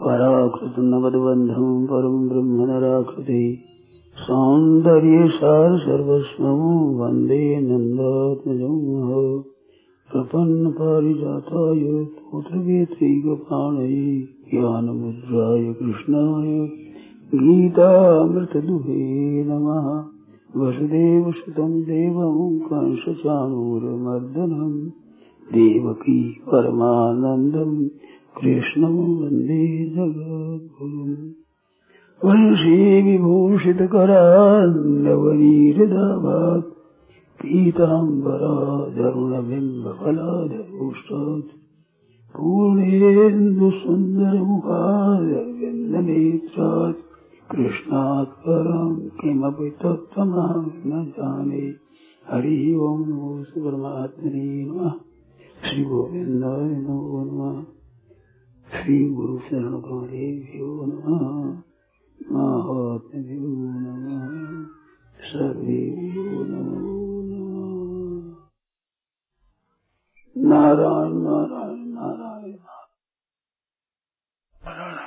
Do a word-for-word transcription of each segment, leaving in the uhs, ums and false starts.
पराकृत नवद्बंधं परम ब्रह्म नराकृति सौंदर्य सार सर्वस्वं वंदे नंदात्मजं प्रपन्न पारिजाताय पुत्रवेत्रैकपाणये ज्ञानमुद्राय कृष्णाय गीतामृतदुहे नमः। वसुदेवसुतं देवं कंसचाणूरमर्दनं देवकी परमानन्दं कृष्णं वन्दे जगद्गुरुम्। वंशी विभूषितकरान्नवनीरदाभात् पीताम्बराधरुणबिम्बफलाधरोष्टात् पूर्णेन्दुसुन्दरमुखारविन्दनेत्रात् कृष्णात् परं किमपि तत्त्वमहं न जाने। हरि ओम नमो परमात्मने नमः। श्री गोविंदाय नमो नमः। श्री गुरु शरण गौरेभ्यो नमः। महात्म्यो नमः। सर्वेभ्यो नमो नमः। नारायण नारायण नारायण नारायण।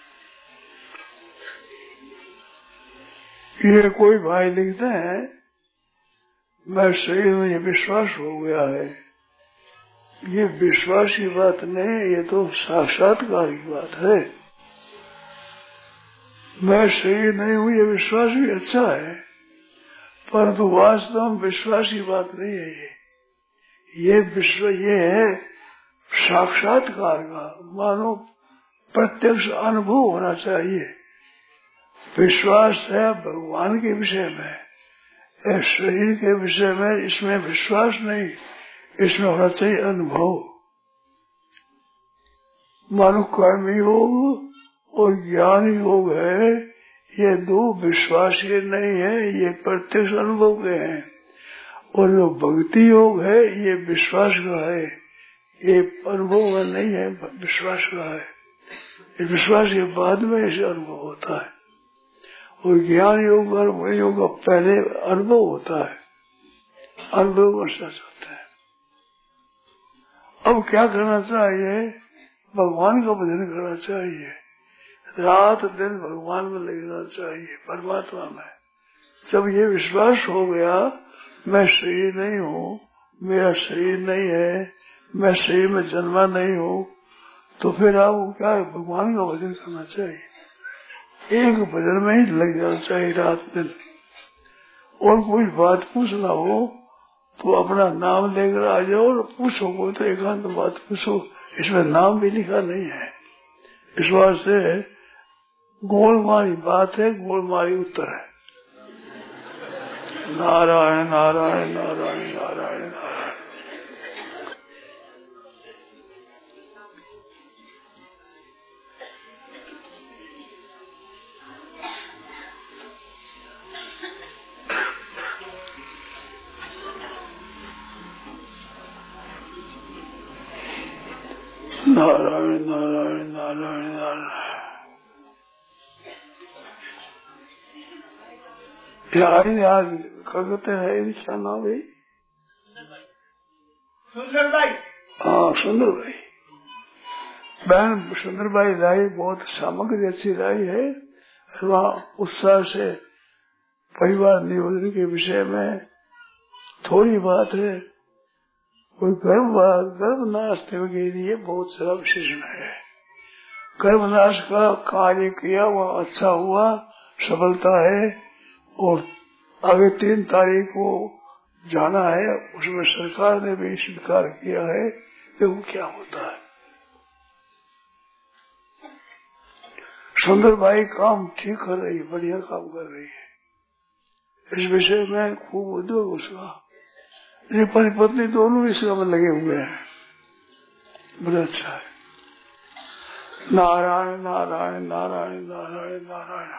ये कोई भाई लिखते हैं मैं शरीर में ये विश्वास हो गया है। ये विश्वास की बात नहीं, ये तो साक्षात्कार की बात है। मैं शरीर नहीं हूँ ये विश्वास भी अच्छा है, परंतु वास्तव में विश्वास की बात नहीं है। ये ये विश्व ये है साक्षात्कार का, मानो प्रत्यक्ष अनुभव होना चाहिए। विश्वास है भगवान के विषय में, शरीर के विषय में इसमें विश्वास नहीं, इसमें होना चाहिए अनुभव। मानो कर्म योग और ज्ञान योग है, ये दो विश्वास के नहीं है, ये प्रत्यक्ष अनुभव के हैं। और जो भक्ति योग है ये विश्वास का है, ये अनुभव में नहीं है, विश्वास का है। ये विश्वास के बाद में इसे अनुभव होता है। और ज्ञान योग और योग का पहले अनुभव होता है, अनुभव वर्षा होता है। अब क्या करना चाहिए? भगवान का भजन करना चाहिए, रात दिन भगवान में लगना चाहिए, परमात्मा में। जब ये विश्वास हो गया मैं शरीर नहीं हूँ, मेरा शरीर नहीं है, मैं शरीर में जन्मा नहीं हूँ, तो फिर आपको क्या है? भगवान का भजन करना चाहिए। एक भजन में ही लग जाना चाहिए रात दिन। और कोई बात पूछना हो तो अपना नाम लेकर आ जाओ और पूछो, कोई तो एकांत बात पूछो, इसमें नाम भी लिखा नहीं है। विश्वास से गोलमारी बात है, गोलमारी उत्तर है। नारायण नारायण नारायण नारायण नारायण। नारायण नारायण नारायण नारायण। यार यार कहते हैं क्या नाम है? सुंदर भाई। हाँ सुंदर भाई, बहन सुंदर भाई लाई बहुत सामग्री अच्छी लाई है। वहाँ उत्साह से परिवार नियोजन के विषय में थोड़ी बात है। कोई गर्भ गर्भनाश के लिए बहुत सारा विशेषण है। गर्भनाश का कार्य किया वह अच्छा हुआ, सफलता है। और आगे तीन तारीख को जाना है, उसमें सरकार ने भी स्वीकार किया है। देखो क्या होता है। सुंदर भाई काम ठीक कर रही है, बढ़िया काम कर रही है। इस विषय में खूब उद्योग उसका। ये पति पत्नी दोनों इस काम में लगे हुए हैं, बड़ा अच्छा है। नारायण नारायण नारायण नारायण नारायण।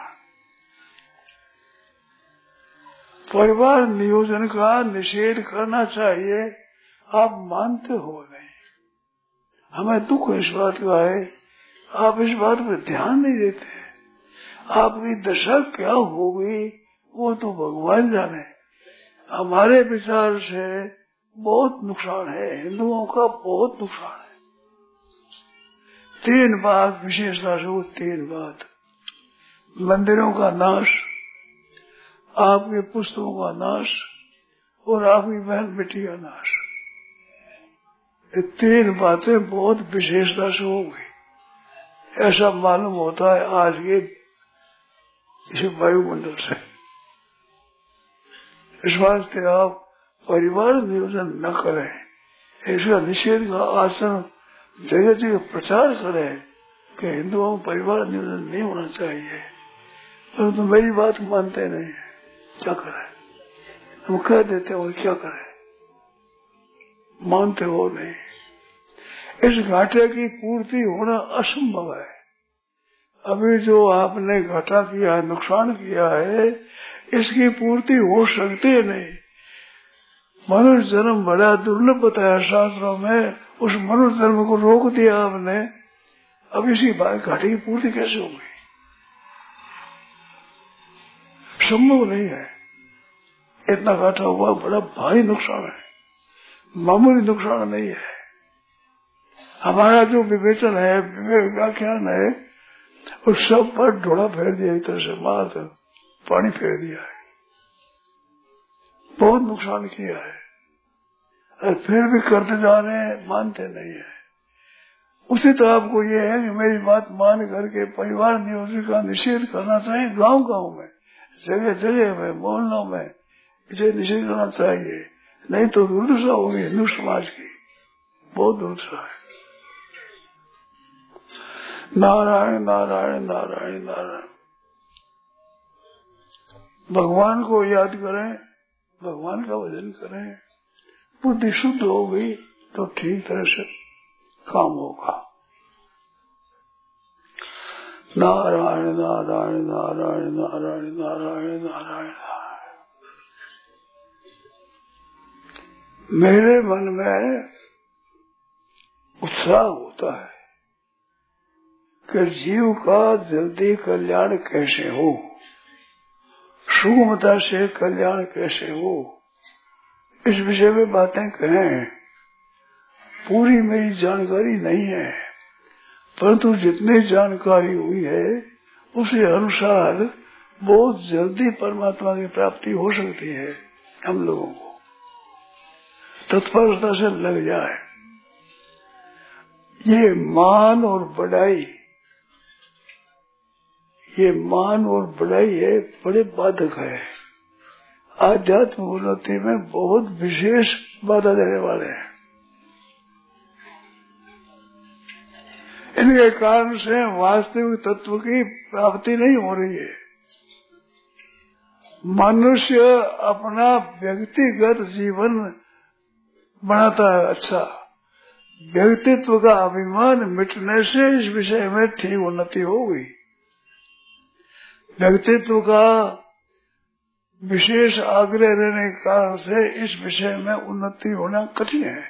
परिवार नियोजन का निषेध करना चाहिए। आप मानते हो नहीं, हमें दुख इस बात का है, आप इस बात पर ध्यान नहीं देते। आपकी दशा क्या होगी वो तो भगवान जाने। हमारे विचार से बहुत नुकसान है, हिंदुओं का बहुत नुकसान है। तीन बात विशेषता से वो तीन बात, मंदिरों का नाश, आपके पुस्तकों का नाश और आपकी बहन बेटी का नाश, ये तीन बातें बहुत विशेषता से हो गई। ऐसा मालूम होता है आज के इस वायुमंडल से। इस वास्ते आप परिवार नियोजन न करें, ऐसा निषेध का आचरण जगह जगह प्रचार करें कि हिंदुओं में परिवार नियोजन नहीं होना चाहिए, परंतु तो मेरी बात मानते नहीं, क्या करें? हम कह देते और क्या करें, मानते हो नहीं। इस घाटे की पूर्ति होना असंभव है। अभी जो आपने घाटा किया है, नुकसान किया है, इसकी पूर्ति हो सकती नहीं। मनुष्य जन्म बड़ा दुर्लभ बताया शास्त्रों में, उस मनुष्य जन्म को रोक दिया आपने, अब इसी घाटे की पूर्ति कैसे होगी? संभव नहीं है। इतना घाटा हुआ बड़ा भारी नुकसान है, मामूली नुकसान नहीं है। हमारा जो विवेचन है, विवेक व्याख्यान है, उस सब पर ढोड़ा फेर दिया, एक तरह से मार पानी फेर दिया है, बहुत नुकसान किया है, और फिर भी करते जा रहे हैं, मानते नहीं है। उसी तो आपको ये है कि मेरी बात मान करके परिवार नियोजन का निषेध करना चाहिए। गांव गांव में, जगह जगह में, मोहल्लों में इसे निषेध करना चाहिए, नहीं तो दुर्दशा होगी हिंदू समाज की, बहुत दुर्दशा है। नारायण नारायण नारायण नारायण। भगवान को याद करें, भगवान का भजन करें, बुद्धि शुद्ध हो गई तो ठीक तरह से काम होगा। नारायण नारायण नारायण नारायण नारायण नारायण। मेरे मन में उत्साह होता है कि जीव का जल्दी कल्याण कैसे हो, सुगमता से कल्याण कैसे हो, इस विषय में बातें कहें। पूरी मेरी जानकारी नहीं है, परंतु जितनी जानकारी हुई है उसी अनुसार बहुत जल्दी परमात्मा की प्राप्ति हो सकती है। हम लोगों को तत्परता से लग जाए। ये मान और बढ़ाई, ये मान और बढ़ाई है, बड़े बाधक है। आध्यात्म उन्नति में बहुत विशेष बाधा देने वाले हैं। इनके कारण से वास्तविक तत्व की प्राप्ति नहीं हो रही है। मनुष्य अपना व्यक्तिगत जीवन बनाता है अच्छा, व्यक्तित्व का अभिमान मिटने से इस विषय में ठीक उन्नति हो गई। व्यक्तित्व का विशेष आग्रह रहने के कारण से इस विषय में उन्नति होना कठिन है।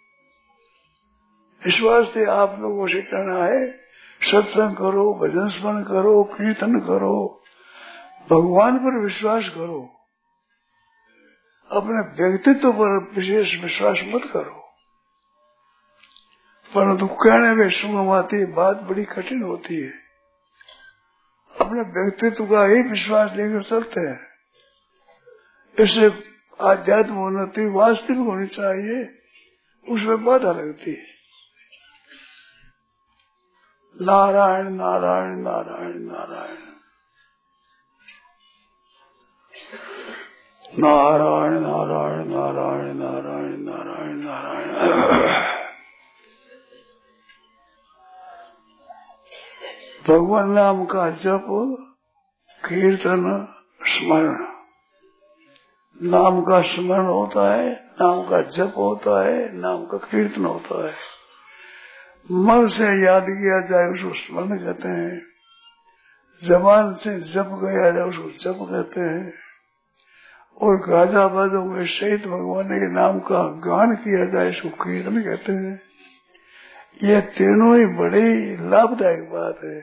इस वास्ते आप लोगों से कहना है, सत्संग करो, भजन स्मरण करो, कीर्तन करो, भगवान पर विश्वास करो, अपने व्यक्तित्व पर विशेष विश्वास मत करो। परंतु कहने में सुगम आती बात बड़ी कठिन होती है। अपने व्यक्तित्व का ही विश्वास लेकर चलते हैं। इससे आध्यात्म उन्नति वास्तविक होनी चाहिए, उसमें बाधा लगती है। नारायण नारायण नारायण नारायण नारायण नारायण नारायण नारायण नारायण नारायण। भगवान नाम का जप, कीर्तन, स्मरण, नाम का स्मरण होता है, नाम का जप होता है, नाम का कीर्तन होता है। मन से याद किया जाए उसको स्मरण कहते हैं, जबान से जप गया जाए उसको जप कहते हैं, और गाजा बाजों में सहित भगवान के नाम का गान किया जाए इसको कीर्तन कहते हैं। ये तीनों ही बड़ी लाभदायक बात है।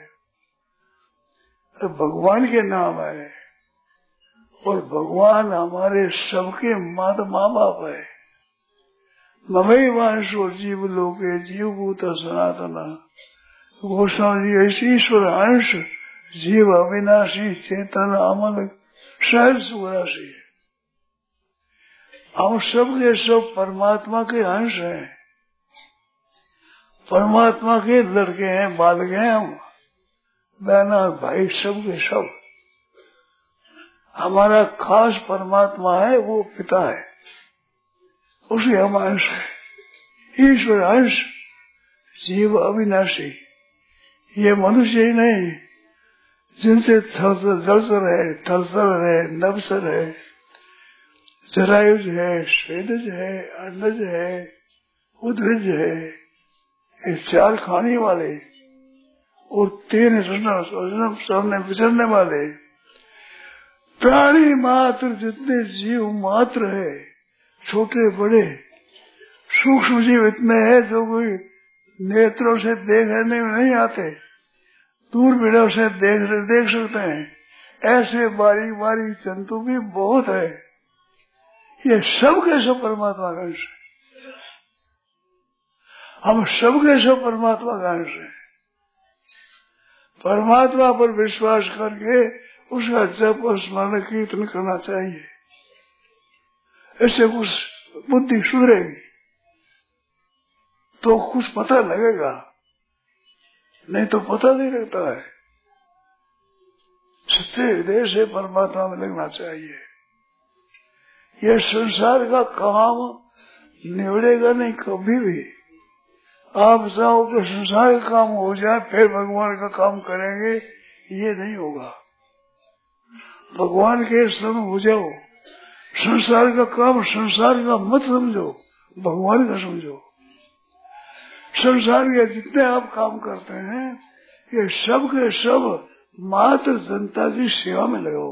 तो भगवान के नाम है, और भगवान हमारे सबके माता माँ बाप है। ममई वांशो जीव लोके जीव भूत सनातन गोस्वामी जी ऐसी ईश्वर अंश जीव अविनाशी चेतन अमल सहज सुराशि है। हम सब के सब परमात्मा के अंश हैं, परमात्मा के लड़के हैं, बालक हैं हम, बहना भाई सब के सब। हमारा खास परमात्मा है, वो पिता है, उसी हम अंश है। ईश्वर अंश जीव अविनाशी, ये मनुष्य ही नहीं, जिनसे जलचर है, थलचर है, नभचर है, जरायुज है, स्वेदज है, अन्नज है, उद्भिज है, ये चार खाने वाले और तीन चलने विचरने वाले प्राणी मात्र, जितने जीव मात्र है, छोटे बड़े सूक्ष्म जीव इतने हैं जो कोई नेत्रों से देखने में नहीं आते, दूरबीनों से देख देख सकते हैं। ऐसे बारी बारी जंतु भी बहुत है। ये सब के सब परमात्मा का अंश है। हम सब के सब परमात्मा का अंश है। परमात्मा पर विश्वास करके उसका जप और स्मरण कीर्तन करना चाहिए। इससे कुछ बुद्धि सुधरेगी तो कुछ पता लगेगा, नहीं तो पता नहीं लगता है। सच्चे हृदय से परमात्मा में लगना चाहिए। यह संसार का काम निवड़ेगा नहीं कभी भी। आप चाहो कि संसार का काम हो जाए फिर भगवान का काम करेंगे, ये नहीं होगा। भगवान के शरण हो जाओ। संसार का काम संसार का मत समझो, भगवान का समझो। संसार के जितने आप काम करते हैं ये सब के सब मात्र जनता की सेवा में लगाओ।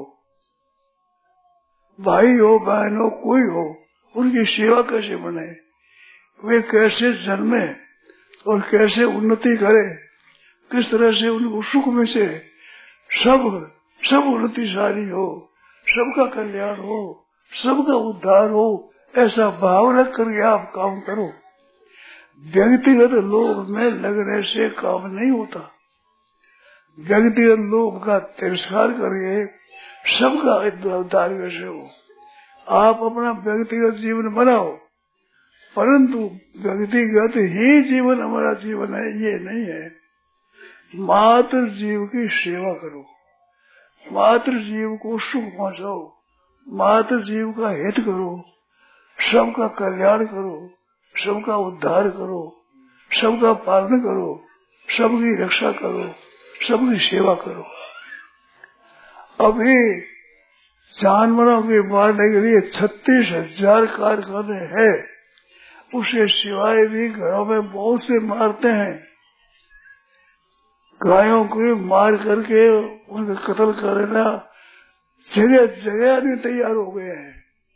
भाई हो बहन हो कोई हो, उनकी सेवा कैसे बने, वे कैसे जन्मे और कैसे उन्नति करे, किस तरह से उनको सुख में से सब सब उन्नति सारी हो, सबका कल्याण हो, सबका उद्धार हो, ऐसा भाव रख करके आप काम करो। व्यक्तिगत लोभ में लगने से काम नहीं होता। व्यक्तिगत लोभ का तिरस्कार करिए, सबका उद्धार कैसे हो। आप अपना व्यक्तिगत जीवन बनाओ, परंतु व्यक्तिगत ही जीवन हमारा जीवन है ये नहीं है। मात्र जीव की सेवा करो, मात्र जीव को सुख पहुंचाओ, मात्र जीव का हित करो, सबका कल्याण करो, सबका उद्धार करो, सबका पालन करो, सबकी रक्षा करो, सबकी सेवा करो। अभी जानवरों के मारने के लिए छत्तीस हजार कारखाने हैं, उसे सिवाय भी घरों में बहुत से मारते हैं। गायों को मार करके उनका कत्ल करना जगह जगह नहीं तैयार हो गए हैं।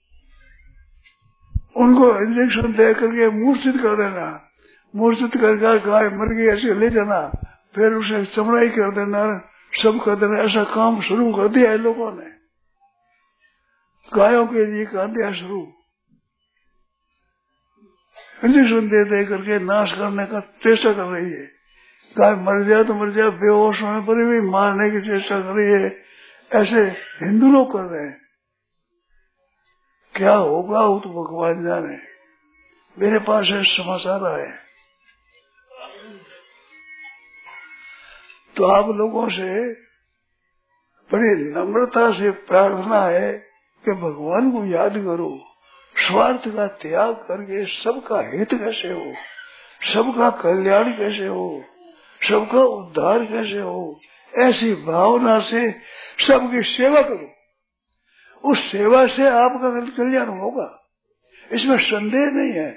उनको इंजेक्शन दे करके मूर्छित कर देना, मूर्छित करके गाय मर गई ऐसे ले जाना, फिर उसे चमड़ाई कर देना, सब कर देना। ऐसा काम शुरू कर दिया है लोगों ने, गायों के लिए कर दिया शुरू। इंजेक्शन दे दे करके नाश करने का चेष्टा कर रही है। गाय मर जाए तो मर जाए, बेहोश होने पर भी मारने की चेष्टा कर रही है। ऐसे हिंदू लोग कर रहे हैं। क्या होगा वो तो भगवान जाने। मेरे पास एक समाचार आए, तो आप लोगों से बड़ी नम्रता से प्रार्थना है कि भगवान को याद करो। स्वार्थ का त्याग करके सबका हित कैसे हो, सबका कल्याण कैसे हो, सबका उद्धार कैसे हो, ऐसी भावना से सबकी सेवा करो। उस सेवा से आपका कल्याण होगा, इसमें संदेह नहीं है।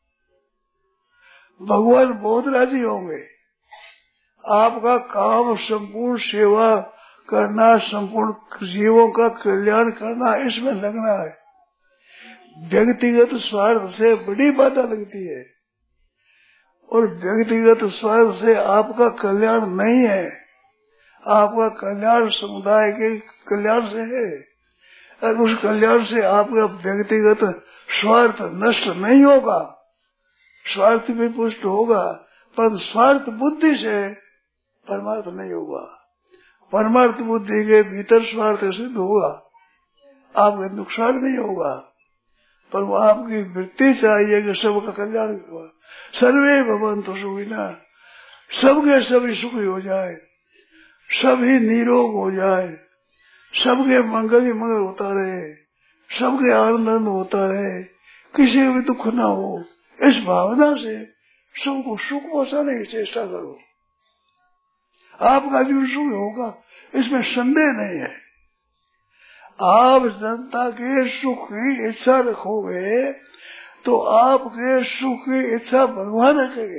भगवान बहुत राजी होंगे। आपका काम संपूर्ण सेवा करना, संपूर्ण जीवों का कल्याण करना, इसमें लगना है। व्यक्तिगत स्वार्थ से बड़ी बाधा लगती है, और व्यक्तिगत स्वार्थ से आपका कल्याण नहीं है। आपका कल्याण समुदाय के कल्याण से है, और उस कल्याण से आपका व्यक्तिगत स्वार्थ नष्ट नहीं होगा, स्वार्थ भी पुष्ट होगा, पर स्वार्थ बुद्धि से परमार्थ नहीं होगा। परमार्थ बुद्धि के भीतर स्वार्थ सिद्ध होगा, आपका नुकसान नहीं होगा, पर वो आपकी वृत्ति चाहिए कि सबका कल्याण होगा। सर्वे भवन्तु सुखिनः, सबके सभी सुखी हो जाए, सभी निरोग हो जाए, सबके मंगल ही मंगल होता रहे, सबके आनंद होता रहे, किसी को भी दुख ना हो, इस भावना से सबको सुख पहुंचाने की चेष्टा करो। आपका जो सुख होगा इसमें संदेह नहीं है। आप जनता के सुख की इच्छा रखोगे तो आपके सुख की इच्छा भगवान रखेंगे।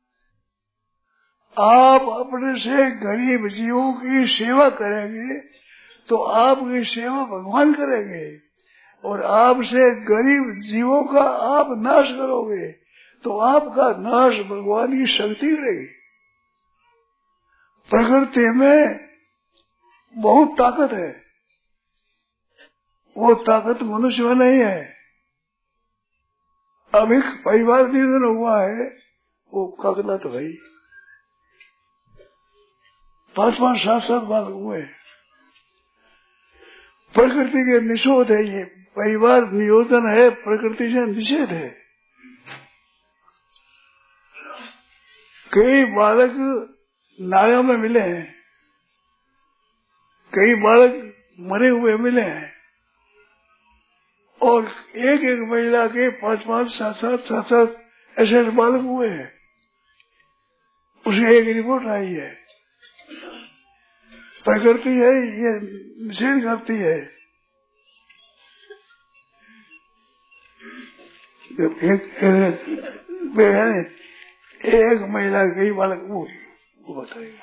आप अपने से गरीब जीवों की सेवा करेंगे तो आपकी सेवा भगवान करेंगे, और आपसे गरीब जीवों का आप नाश करोगे तो आपका नाश भगवान की शक्ति करेगी। प्रकृति में बहुत ताकत है, वो ताकत मनुष्य में नहीं है। अब एक परिवार निधन हुआ है, वो कागना तो भाई पांच पांच सात सात बालक हुए। प्रकृति के निषेध है, ये परिवार नियोजन है, प्रकृति से निषेध है। कई बालक नायों में मिले हैं, कई बालक मरे हुए मिले हैं, और एक एक महिला के पांच पांच सात सात सात सात ऐसे बालक हुए हैं। उसकी एक रिपोर्ट आई है। प्रकृति है, ये निषेध करती है। एक, एक, एक महिला कई बालक वो, वो बताइए।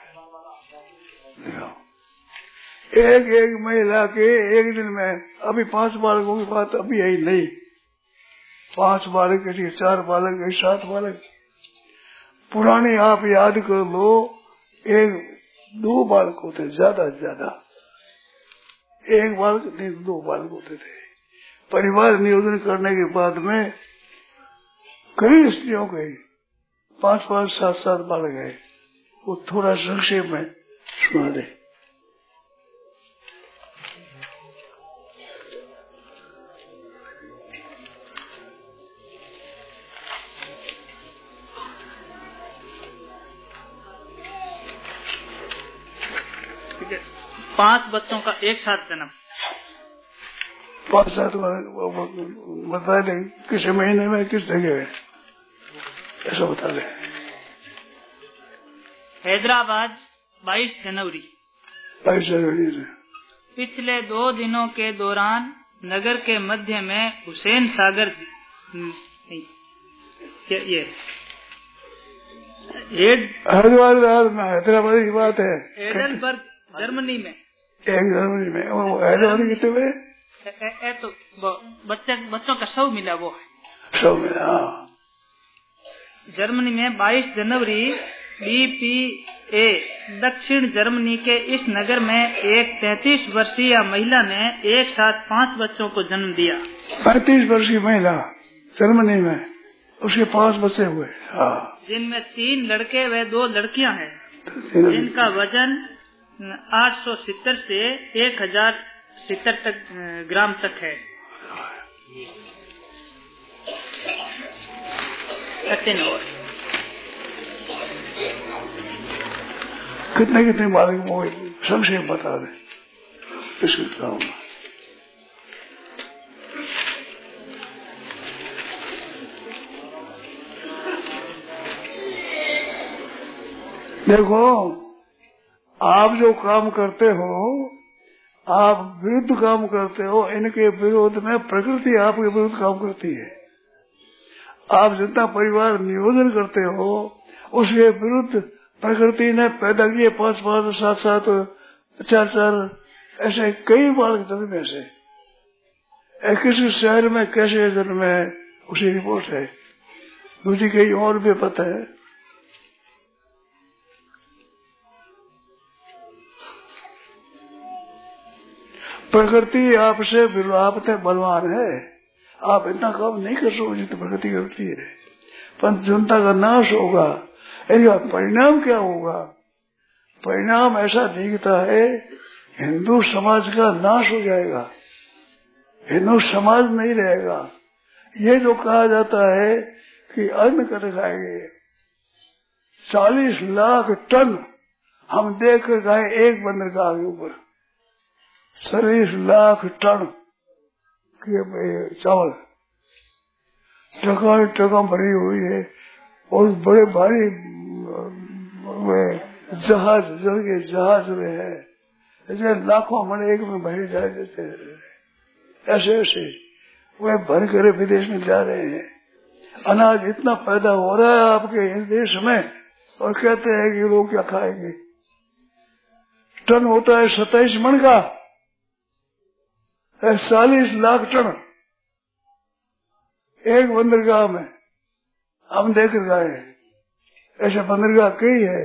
एक एक महिला के एक दिन में अभी पांच बालकों की बात अभी आई नहीं, पांच बालक के चार बालक सात बालक पुराने आप याद कर लो, एक दो बालक होते ज्यादा से ज्यादा, एक बालक नहीं दो बालक होते थे। परिवार नियोजन करने के बाद में कई स्त्रियों के पांच पांच सात सात बालक है। वो थोड़ा संक्षेप में सुना दे। पांच बच्चों का एक साथ जन्म, पांच सात बता दें किस महीने में किस जगह है, ऐसा बता दें। हैदराबाद बाईस जनवरी बाईस जनवरी से पिछले दो दिनों के दौरान नगर के मध्य में हुसैन सागर ये हैदराबाद में हैदराबाद की बात है। एडनबर्ग जर्मनी में, एक जर्मनी में हैदराबाद कितने में ए, ए, तो बच्चे बच्चों का शव मिला, वो है शव मिला। हाँ, जर्मनी में बाईस जनवरी बी पी ए दक्षिण जर्मनी के इस नगर में एक तैंतीस वर्षीय महिला ने एक साथ पांच बच्चों को जन्म दिया। पैंतीस वर्षीय महिला जर्मनी में, उसके पांच बच्चे हुए। हाँ, जिनमें तीन लड़के व दो लड़कियां हैं, जिनका वजन आठ सौ सितर से एक हजार सितर तक ग्राम तक है। कितने कितने बालक वो संक्षेप बता दे इसके काम में। देखो, आप जो काम करते हो, आप विरुद्ध काम करते हो, इनके विरोध में प्रकृति आपके विरुद्ध काम करती है। आप जनता परिवार नियोजन करते हो, उसके विरुद्ध प्रकृति ने पैदा किए पांच पांच सात सात चार चार ऐसे कई बालक जन्म ऐसे। किसी शहर में कैसे जन्म है उसी रिपोर्ट है, दूसरी कहीं और भी पता है। प्रकृति आपसे आप बलवान है, आप इतना काम नहीं कर सकते जितना प्रकृति करती है। पर जनता का नाश होगा, इसका परिणाम क्या होगा? परिणाम ऐसा दिखता है, हिंदू समाज का नाश हो जाएगा, हिंदू समाज नहीं रहेगा। ये जो कहा जाता है कि अन्न कर खाएंगे, चालीस लाख टन हम देख कर गए एक बंदरगाह के ऊपर, चालीस लाख टन के चावल ट्रका ट्रका भरी हुई है, और बड़े भारी जहाज जल के जहाज में है, ऐसे लाखों मन एक में भरे जा जाते, ऐसे ऐसे वे भर कर विदेश में जा रहे हैं। अनाज इतना पैदा हो रहा है आपके इस देश में, और कहते हैं कि लोग क्या खाएंगे। टन होता है सत्ताईस मन का, चालीस लाख टन एक बंदरगाह में हम देकर गए। ऐसे बंदरगाह कई है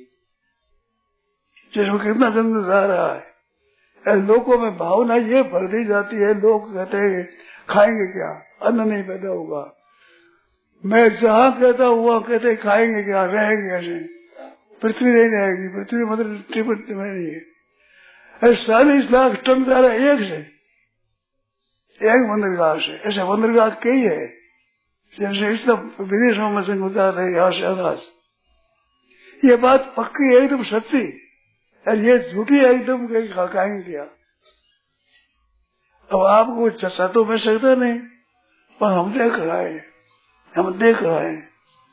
जिसमें कितना जंगल जा रहा है। लोगों में भावना ये भर दी जाती है, लोग कहते हैं खाएंगे क्या, अन्न नहीं पैदा होगा। मैं जहाँ कहता हुआ कहते खाएंगे क्या, रहेंगे कैसे, पृथ्वी नहीं रहेगी, पृथ्वी मतलब टिपट में नहीं है। चालीस लाख टन जा रहा है एक से, एक बंदरगाह से। ऐसे बंदरगाह कई है जैसे इस विदेशों में से गुजार रहे यहाँ से अनाज। ये बात पक्की है, एकदम सच्ची, और ये झूठी है एकदम, कहीं खाएंगे क्या। अब आपको चर्चा तो मैं सकता नहीं, पर हम देख रहे हैं, हम देख रहे हैं।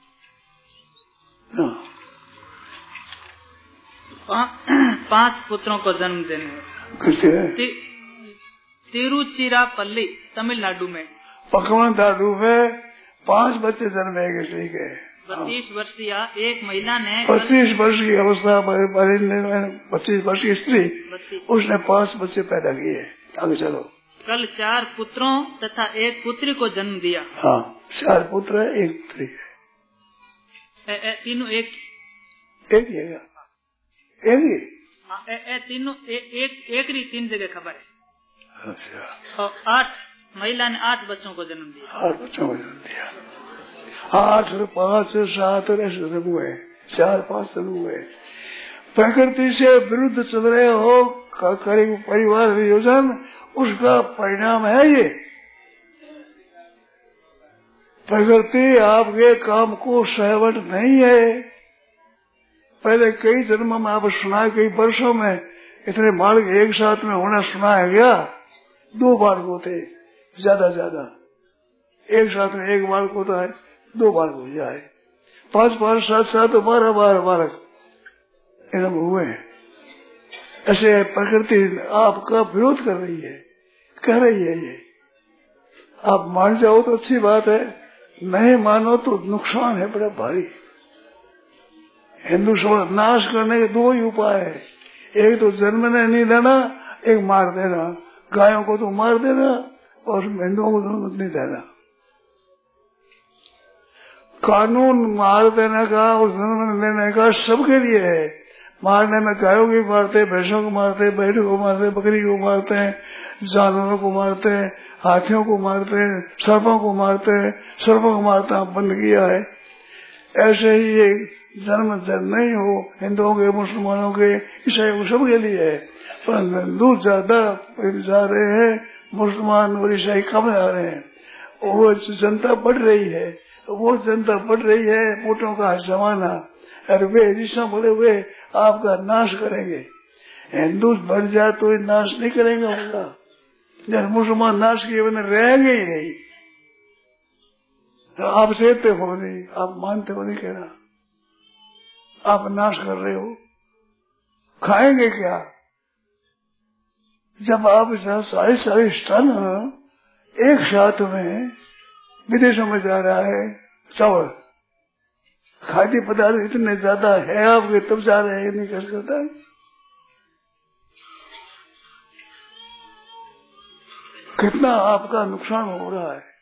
पांच पुत्रों को जन्म देने तिरुचिरापल्ली तमिलनाडु में, तमिलनाडु में पांच बच्चे जन्मेंगे, ठीक है। बत्तीस वर्षीय एक महिला ने, पच्चीस वर्ष की अवस्था पच्चीस वर्ष की स्त्री, उसने पांच बच्चे पैदा किए। आगे चलो। कल चार पुत्रों तथा एक पुत्री को जन्म दिया। हाँ, चार पुत्र है, एक पुत्री है। तीनों एक एक ही है, एक ही। हाँ, ए, ए, तीनों ए, एक एक ही तीन जगह खबर है। अच्छा। और आठ महिला ने आठ बच्चों को जन्म दिया। आठ बच्चों को जन्म दिया। आठ पांच सात ऐसे जन्म हुए, चार पांच जन्म हुए। प्रकृति से विरुद्ध चल रहे हो परिवार नियोजन, उसका परिणाम है ये। प्रकृति आपके काम को सहवट नहीं है। पहले कई जन्मों में आप सुना, कई वर्षों में इतने बालक एक साथ में होना सुनाया गया। दो बालक होते ज्यादा ज्यादा, एक साथ में एक बालक होता है, दो बालक हो जाए, पांच पांच सात सात बारह बारह बालक एकदम हुए। ऐसे प्रकृति आपका विरोध कर रही है, कह रही है ये। आप मान जाओ तो अच्छी बात है, नहीं मानो तो नुकसान है बड़ा भारी। हिंदू समाज नाश करने के दो ही उपाय है, एक तो जन्मने नहीं देना, एक मार देना। गायों को तो मार देना और हिंदुओं को जन्म नहीं देना। कानून मार देने का और जन्म लेने का सबके लिए है। मारने में गायों को मारते, भैंसों को मारते, बैलों को मारते, बकरी को मारते हैं, जानवरों को मारते हैं, हाथियों को मारते हैं, सर्पों को मारते हैं, सर्पों को मारता बंद किया है। ऐसे ही ये जन्म जन्म नहीं हो, हिंदुओं के, मुसलमानों के, ईसाइयों को सबके लिए है। पर हिंदू ज्यादा जा रहे हैं, मुसलमान और ईसाई कम जा रहे हैं। वो जनता बढ़ रही है, वो जनता बढ़ रही है, वोटों का जमाना। और वे ऋषा बड़े हुए आपका नाश करेंगे। हिंदू बढ़ जाए तो नाश नहीं करेंगे उनका, जब मुसलमान नाश किए बने रहेंगे ही नहीं। तो आप सहते हो नहीं, आप मानते हो नहीं, कहना आप नाश कर रहे हो। खाएंगे क्या जब आप साढ़े चालीस टन एक साथ में विदेशों में जा रहा है चावल, खाद्य पदार्थ इतने ज्यादा है आपके, तब जा रहे हैं, नहीं कर सकता है। कितना आपका नुकसान हो रहा है।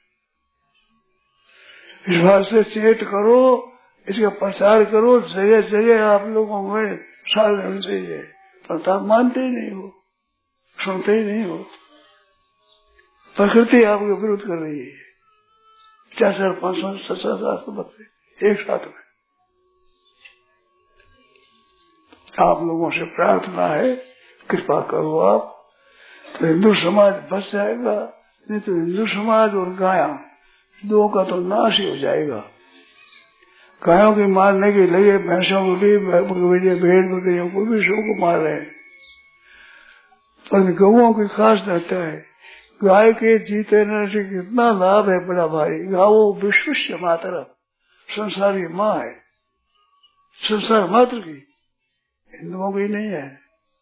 इस बात से चेत करो, इसका प्रचार करो, जगह जगह आप लोगों में साल होना चाहिए। पर आप मानते ही नहीं हो, सुनते ही नहीं हो। प्रकृति आपके विरोध कर रही है। चार चार पांच सौ सत्तर सात बच्चे एक साथ में। आप लोगों से प्रार्थना है, कृपा करो आप, तो हिंदू समाज बच जाएगा। नहीं तो हिंदू समाज और गाया दो का तो नाश ही हो जाएगा। गायों की मारने के लगे, भैंसों को भी, भेड़ बकरियों को भी सबको मार रहे हैं, पर गौओं की खास रहता है। गाय के जीते रहने से कितना लाभ है बड़ा भाई। गावो विश्व से मातरम, संसार की माँ है, संसार मात्र की, हिंदुओं की नहीं है।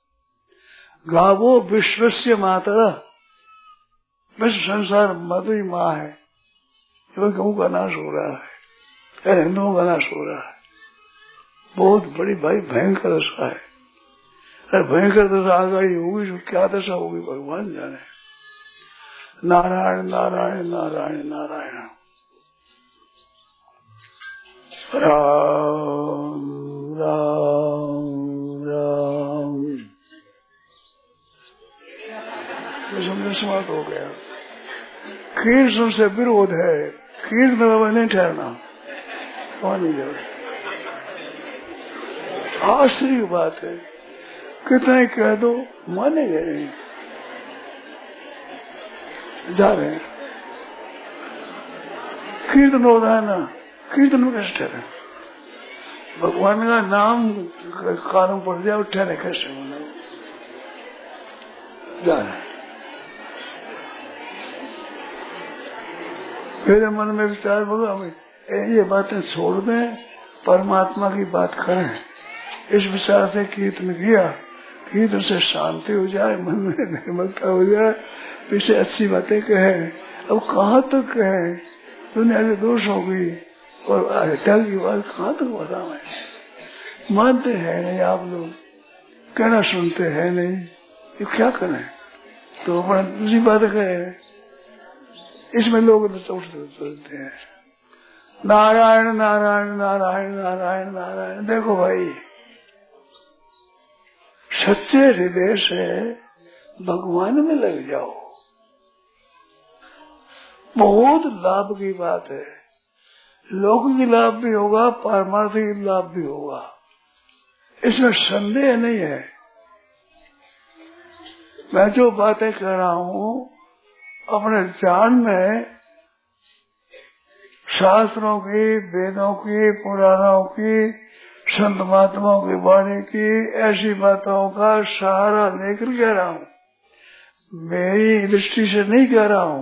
गावो विश्व से मातरम, विश्व संसार मात्र ही माँ है। गऊ का नाश हो रहा है, हिंदुओं का नाश हो रहा है। बहुत बड़ी भाई भयंकर दशा है। अरे भयंकर दशा आ गई होगी, तो क्या दशा होगी भगवान जाने। नारायण नारायण नारायण नारायण। राम राम राम। ये समझे समाप्त हो गया। कीर्तन से विरोध है, कीर्तन में नहीं ठहरना, वहां नहीं जाओ। आश्चर्य की बात है, कितना ही कह दो माने गए, जा रहे हैं। कीर्तन हो रहा है ना, कीर्तन में कैसे ठहरे? भगवान का नाम कानों पड़ जाए, ठहरे कैसे होना? जा रहे हैं। मेरे मन में विचार होगा, ये बातें छोड़ दें, परमात्मा की बात करें। इस विचार से कीर्तन किया, कीर्तन से शांति हो जाए, मन में निर्मलता हो जाए, पीछे अच्छी बातें कहे। अब कहाँ तक कहे? दुनिया के दोष हो गई और हत्या की बात कहाँ तक बताऊं? मानते हैं नहीं आप लोग, कहना सुनते हैं नहीं, ये क्या करें? तो अपना दूसरी बात कहे, इसमें लोग तो सोचते हैं नारायण नारायण नारायण नारायण नारायण। देखो भाई, सच्चे हृदय से भगवान में लग जाओ, बहुत लाभ की बात है। लौकिक लाभ भी होगा, पारमार्थिक लाभ भी होगा, इसमें संदेह नहीं है। मैं जो बातें कर रहा हूँ अपने जान में, शास्त्रों की, वेदों की, पुराणों की, संत महात्माओं की वाणी की, ऐसी बातों का सहारा लेकर कह रहा हूँ। मेरी दृष्टि से नहीं कह रहा हूँ,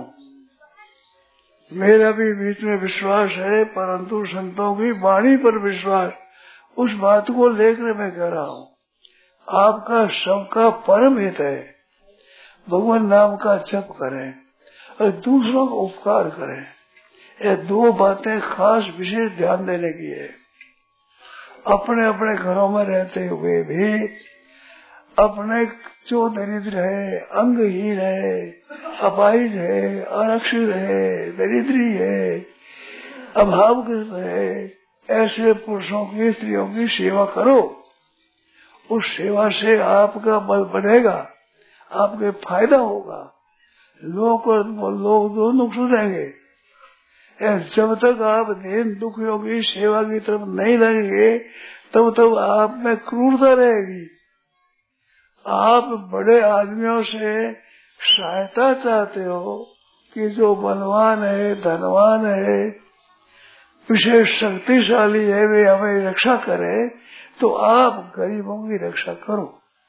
मेरा भी बीच में विश्वास है, परंतु संतों की वाणी पर विश्वास, उस बात को लेकर मैं कह रहा हूँ। आपका सबका परम हित है, भगवान नाम का जप करें और दूसरों को उपकार करें। ये दो बातें खास विशेष ध्यान देने की है। अपने अपने घरों में रहते हुए भी अपने जो दरिद्र है, अंगहीन है, अपाहिज है, अरक्षित है, दरिद्री है, अभावग्रस्त है, ऐसे पुरुषों की, स्त्रियों की सेवा करो। उस सेवा से आपका बल बढ़ेगा, आपके फायदा होगा, लोग और लोग दोनों सुधरेंगे। जब तक आप दीन दुखियों की सेवा की तरफ नहीं लगेंगे, तब तक आप में क्रूरता रहेगी। आप बड़े आदमियों से सहायता चाहते हो कि जो बलवान है, धनवान है, विशेष शक्तिशाली है, वे हमें रक्षा करे, तो आप गरीबों की रक्षा करो,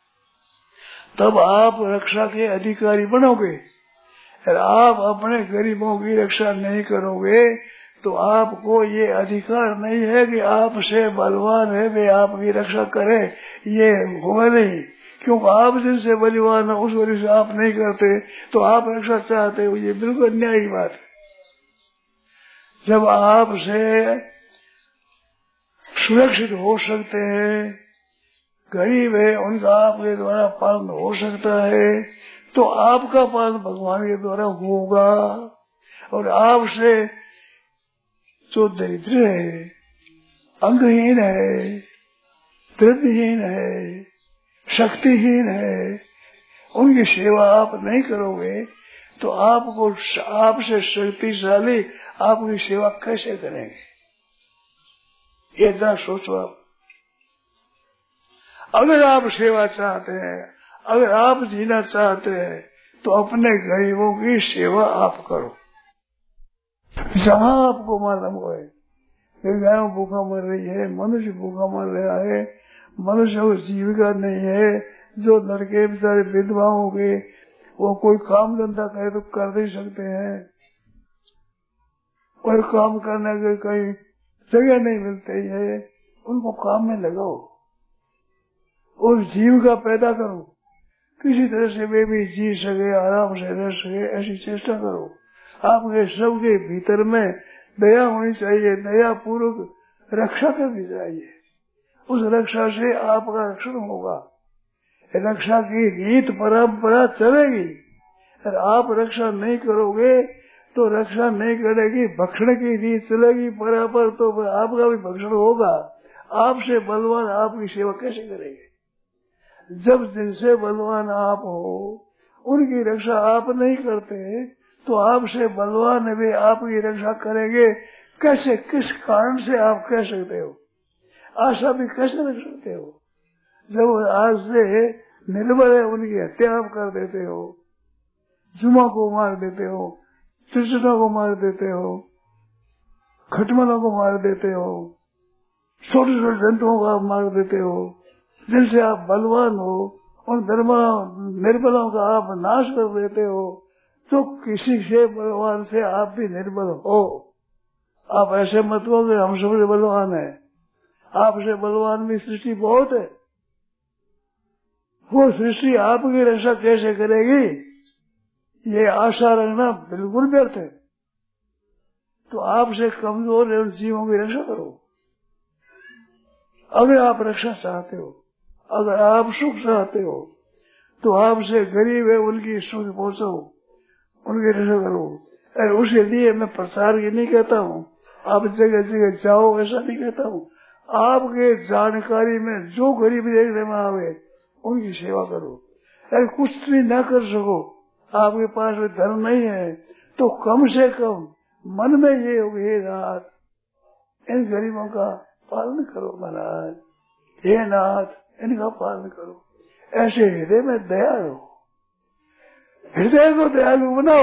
तब आप रक्षा के अधिकारी बनोगे। और आप अपने गरीबों की रक्षा नहीं करोगे तो आपको ये अधिकार नहीं है कि आपसे बलवान है वे आपकी रक्षा करें, ये होगा नहीं। क्योंकि आप जिनसे बलवान है उस वजह से आप नहीं करते, तो आप रक्षा चाहते हो, ये बिल्कुल अन्याय की बात है। जब आपसे सुरक्षित हो सकते हैं, गरीब है उनका आपके द्वारा पालन हो सकता है, तो आपका पालन भगवान के द्वारा होगा। और आपसे जो दरिद्र है, अंगहीन है, दृढ़हीन है, शक्तिहीन है, उनकी सेवा आप नहीं करोगे तो आपको, आपसे शक्तिशाली आपकी सेवा कैसे करेंगे? ये इतना सोचो आप। अगर आप सेवा चाहते हैं, अगर आप जीना चाहते हैं, तो अपने गरीबों की सेवा आप करो। जहाँ आपको मालूम हो गाय भूखा मर रही है, मनुष्य भूखा मर रहा है, मनुष्य को जीविका नहीं है, जो लड़के बेचारे विधवा हो गए, वो कोई काम धंधा करे तो कर नहीं सकते हैं, कोई काम करने के कहीं जगह नहीं मिलती है, उनको काम में लगाओ और जीविका पैदा करो। किसी तरह से वे भी जी सके, आराम से रह सके, ऐसी चेष्टा करो। आपके सबके भीतर में दया होनी चाहिए, दया पूर्वक रक्षा करनी चाहिए। उस रक्षा से आपका रक्षण होगा। रक्षा की रीत परंपरा चलेगी। अगर आप रक्षा नहीं करोगे तो रक्षा नहीं करेगी, भक्षण की रीत चलेगी बराबर, तो आपका भी भक्षण होगा। आपसे बलवान आपकी सेवा कैसे करेंगे? जब जिनसे बलवान आप हो उनकी रक्षा आप नहीं करते तो आपसे बलवान वे आपकी रक्षा करेंगे कैसे? किस कारण से आप कह सकते हो? आशा भी कैसे रख सकते हो? जब आज से निर्बल है उनकी हत्या आप कर देते हो, जुमा को मार देते हो, चिड़चिड़ा को मार देते हो, खटमलों को मार देते हो, छोटे छोटे जंतुओं को आप मार देते हो। जिनसे आप बलवान हो उन निर्बलों का आप नाश कर देते हो, तो किसी से बलवान से आप भी निर्बल हो। आप ऐसे मत कहो कि हम सबसे बलवान है। आपसे बलवान भी सृष्टि बहुत है। वो सृष्टि आपकी रक्षा कैसे करेगी, ये आशा रखना बिल्कुल व्यर्थ है। तो आपसे कमजोर है उन जीवों की रक्षा करो। अगर आप रक्षा चाहते हो, अगर आप सुख चाहते हो, तो आपसे गरीब है उनकी सुख पहुंचो, उनकी रक्षा करो। अरे उसके लिए मैं प्रचार ये नहीं कहता हूँ, आप जगह जगह जाओ ऐसा नहीं कहता हूँ। आपके जानकारी में जो गरीब देखने में आवे उनकी सेवा करो। अरे कुछ भी न कर सको, आपके पास में धन नहीं है, तो कम से कम मन में ये हो हे नाथ इन गरीबों का पालन करो, महाराज हे नाथ इनका पालन करो। ऐसे हृदय में दया रहो, हृदय को दयालु बनाओ।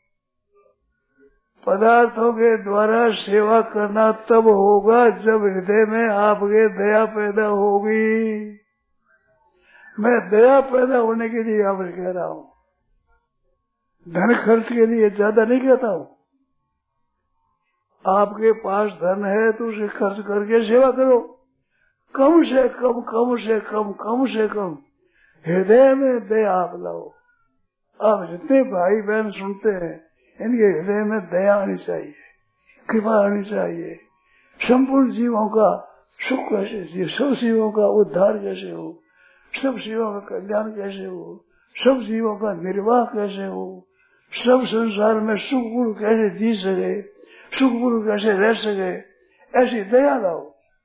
पदार्थों के द्वारा सेवा करना तब होगा जब हृदय में आपके दया पैदा होगी। मैं दया पैदा होने के लिए आपसे कह रहा हूँ, धन खर्च के लिए ज्यादा नहीं कहता हूँ। आपके पास धन है तो उसे खर्च करके सेवा करो। कम से कम कम से कम कम से कम हृदय में दया आप लाओ। आप जितने भाई बहन सुनते हैं इनके हृदय में दया आनी चाहिए, कृपा आनी चाहिए। संपूर्ण जीवों का सुख कैसे जिए, सब जीवों का उद्धार कैसे हो, सब जीवों का कल्याण कैसे हो, सब जीवों का निर्वाह कैसे हो, सब संसार में सुखपूर्ण कैसे जी सके, सुखपूर्ण कैसे रह सके, ऐसी दया लाओ।